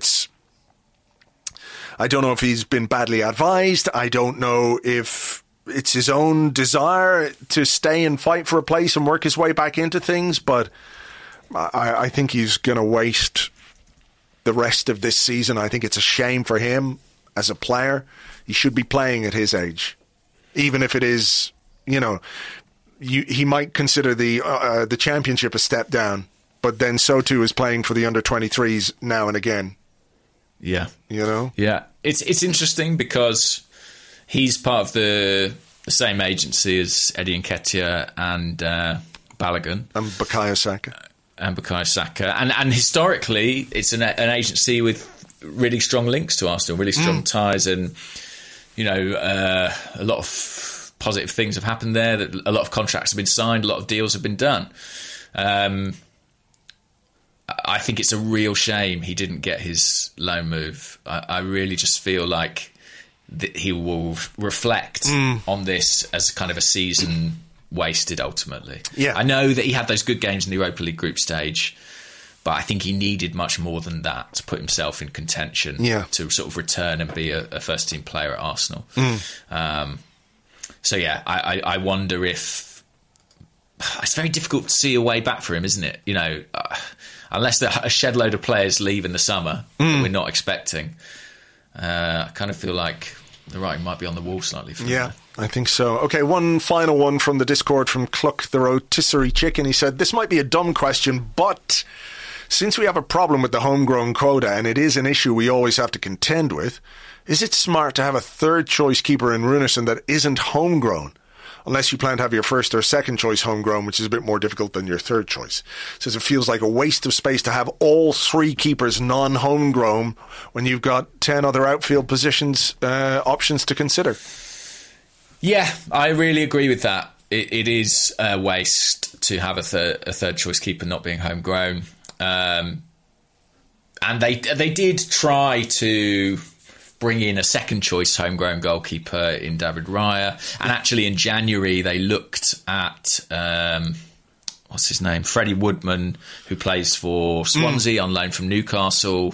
I don't know if he's been badly advised. I don't know if it's his own desire to stay and fight for a place and work his way back into things. But I think he's going to waste the rest of this season. I think it's a shame for him as a player. He should be playing at his age. Even if it is, you know, he might consider the Championship a step down, but then so too is playing for the under-23s now and again. Yeah. You know? Yeah. It's interesting because he's part of the same agency as Eddie Nketiah and Balogun. And Bukayo Saka. And historically, it's an agency with really strong links to Arsenal, really strong ties, and, you know, a lot of positive things have happened there. That a lot of contracts have been signed, a lot of deals have been done. I think it's a real shame he didn't get his loan move. I really just feel like that he will reflect on this as kind of a season wasted ultimately. Yeah. I know that he had those good games in the Europa League group stage, But I think he needed much more than that to put himself in contention to sort of return and be a first-team player at Arsenal. So, yeah, I wonder if... It's very difficult to see a way back for him, isn't it? You know, unless there are a shed load of players leave in the summer that we're not expecting. I kind of feel like the writing might be on the wall slightly for him. Yeah, I think so. Okay, one final one from the Discord from Cluck the Rotisserie Chicken. He said, this might be a dumb question, but... since we have a problem with the homegrown quota, and it is an issue we always have to contend with, is it smart to have a third-choice keeper in Runarsson that isn't homegrown? Unless you plan to have your first or second choice homegrown, which is a bit more difficult than your third choice. Says it feels like a waste of space to have all three keepers non-homegrown when you've got 10 other outfield positions options to consider. Yeah, I really agree with that. It is a waste to have a third choice keeper not being homegrown. And they did try to bring in a second choice homegrown goalkeeper in David Raya, and actually in January they looked at what's his name, Freddie Woodman, who plays for Swansea on loan from Newcastle.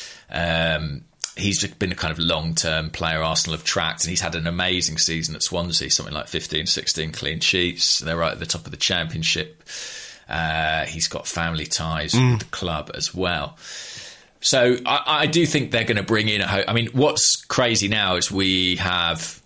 He's been a kind of long-term player Arsenal have tracked, and he's had an amazing season at Swansea, something like 15, 16 clean sheets. They're right at the top of the Championship. He's got family ties with the club as well. So I do think they're going to bring in I mean, what's crazy now is we have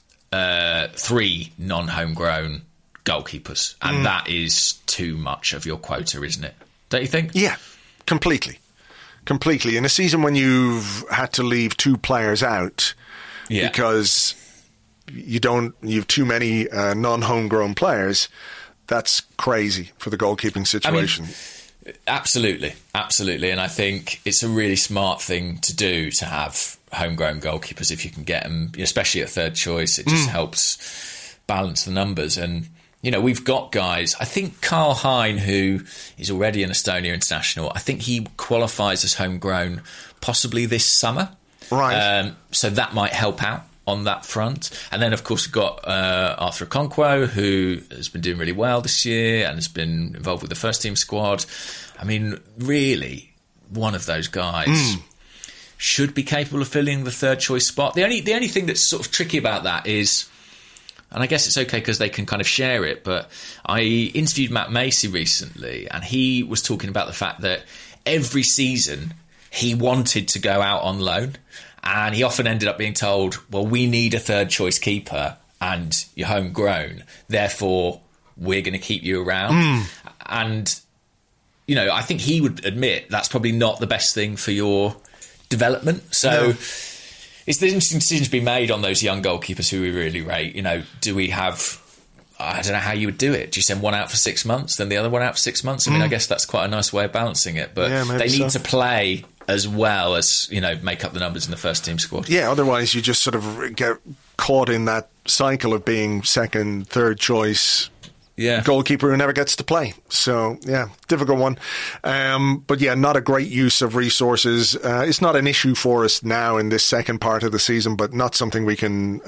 3 non-homegrown goalkeepers, and that is too much of your quota, isn't it? Don't you think? Yeah, completely. In a season when you've had to leave 2 players out because you've too many non-homegrown players, that's crazy for the goalkeeping situation. I mean, absolutely. And I think it's a really smart thing to do to have homegrown goalkeepers if you can get them, especially at third choice. It just helps balance the numbers. And, you know, we've got guys. I think Karl Hein, who is already an Estonia international, I think he qualifies as homegrown possibly this summer. Right. So that might help out on that front. And then, of course, we've got Arthur Okonkwo, who has been doing really well this year and has been involved with the first team squad. I mean, really, one of those guys should be capable of filling the third choice spot. The only thing that's sort of tricky about that is, and I guess it's okay because they can kind of share it, but I interviewed Matt Macy recently, and he was talking about the fact that every season he wanted to go out on loan, and he often ended up being told, well, we need a third choice keeper and you're homegrown, therefore we're going to keep you around. And, you know, I think he would admit that's probably not the best thing for your development. So it's the interesting decision to be made on those young goalkeepers who we really rate. You know, do we have... I don't know how you would do it. Do you send one out for 6 months, then the other one out for 6 months? I mean, I guess that's quite a nice way of balancing it. But they need to play as well as, you know, make up the numbers in the first team squad. Yeah, otherwise you just sort of get caught in that cycle of being second, third choice goalkeeper who never gets to play. So, yeah, difficult one. But, yeah, not a great use of resources. It's not an issue for us now in this second part of the season, but not something we can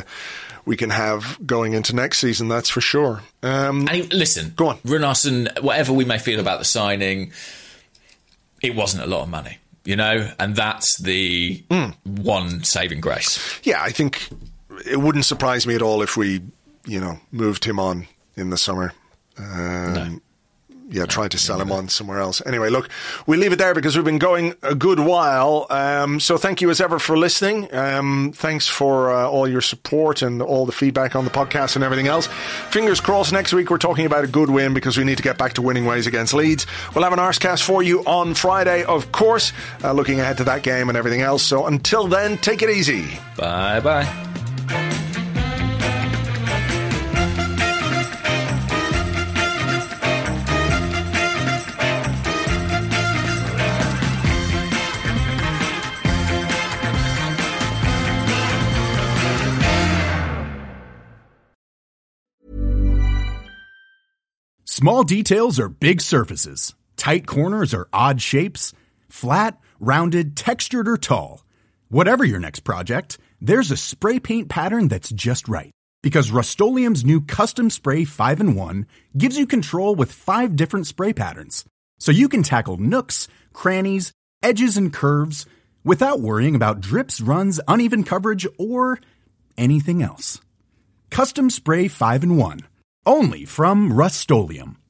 have going into next season, that's for sure. Listen, go on. Runarsson, whatever we may feel about the signing, it wasn't a lot of money, you know, and that's the one saving grace. Yeah, I think it wouldn't surprise me at all if we, you know, moved him on in the summer. Try to sell him on somewhere else. Anyway, look, we'll leave it there because we've been going a good while. So thank you as ever for listening. Thanks for all your support and all the feedback on the podcast and everything else. Fingers crossed next week we're talking about a good win because we need to get back to winning ways against Leeds. We'll have an Arscast for you on Friday, of course, looking ahead to that game and everything else. So until then, take it easy. Bye-bye. Small details are big surfaces. Tight corners are odd shapes. Flat, rounded, textured, or tall. Whatever your next project, there's a spray paint pattern that's just right. Because Rust-Oleum's new Custom Spray 5-in-1 gives you control with 5 different spray patterns. so you can tackle nooks, crannies, edges, and curves without worrying about drips, runs, uneven coverage, or anything else. Custom Spray 5-in-1, only from Rust-Oleum.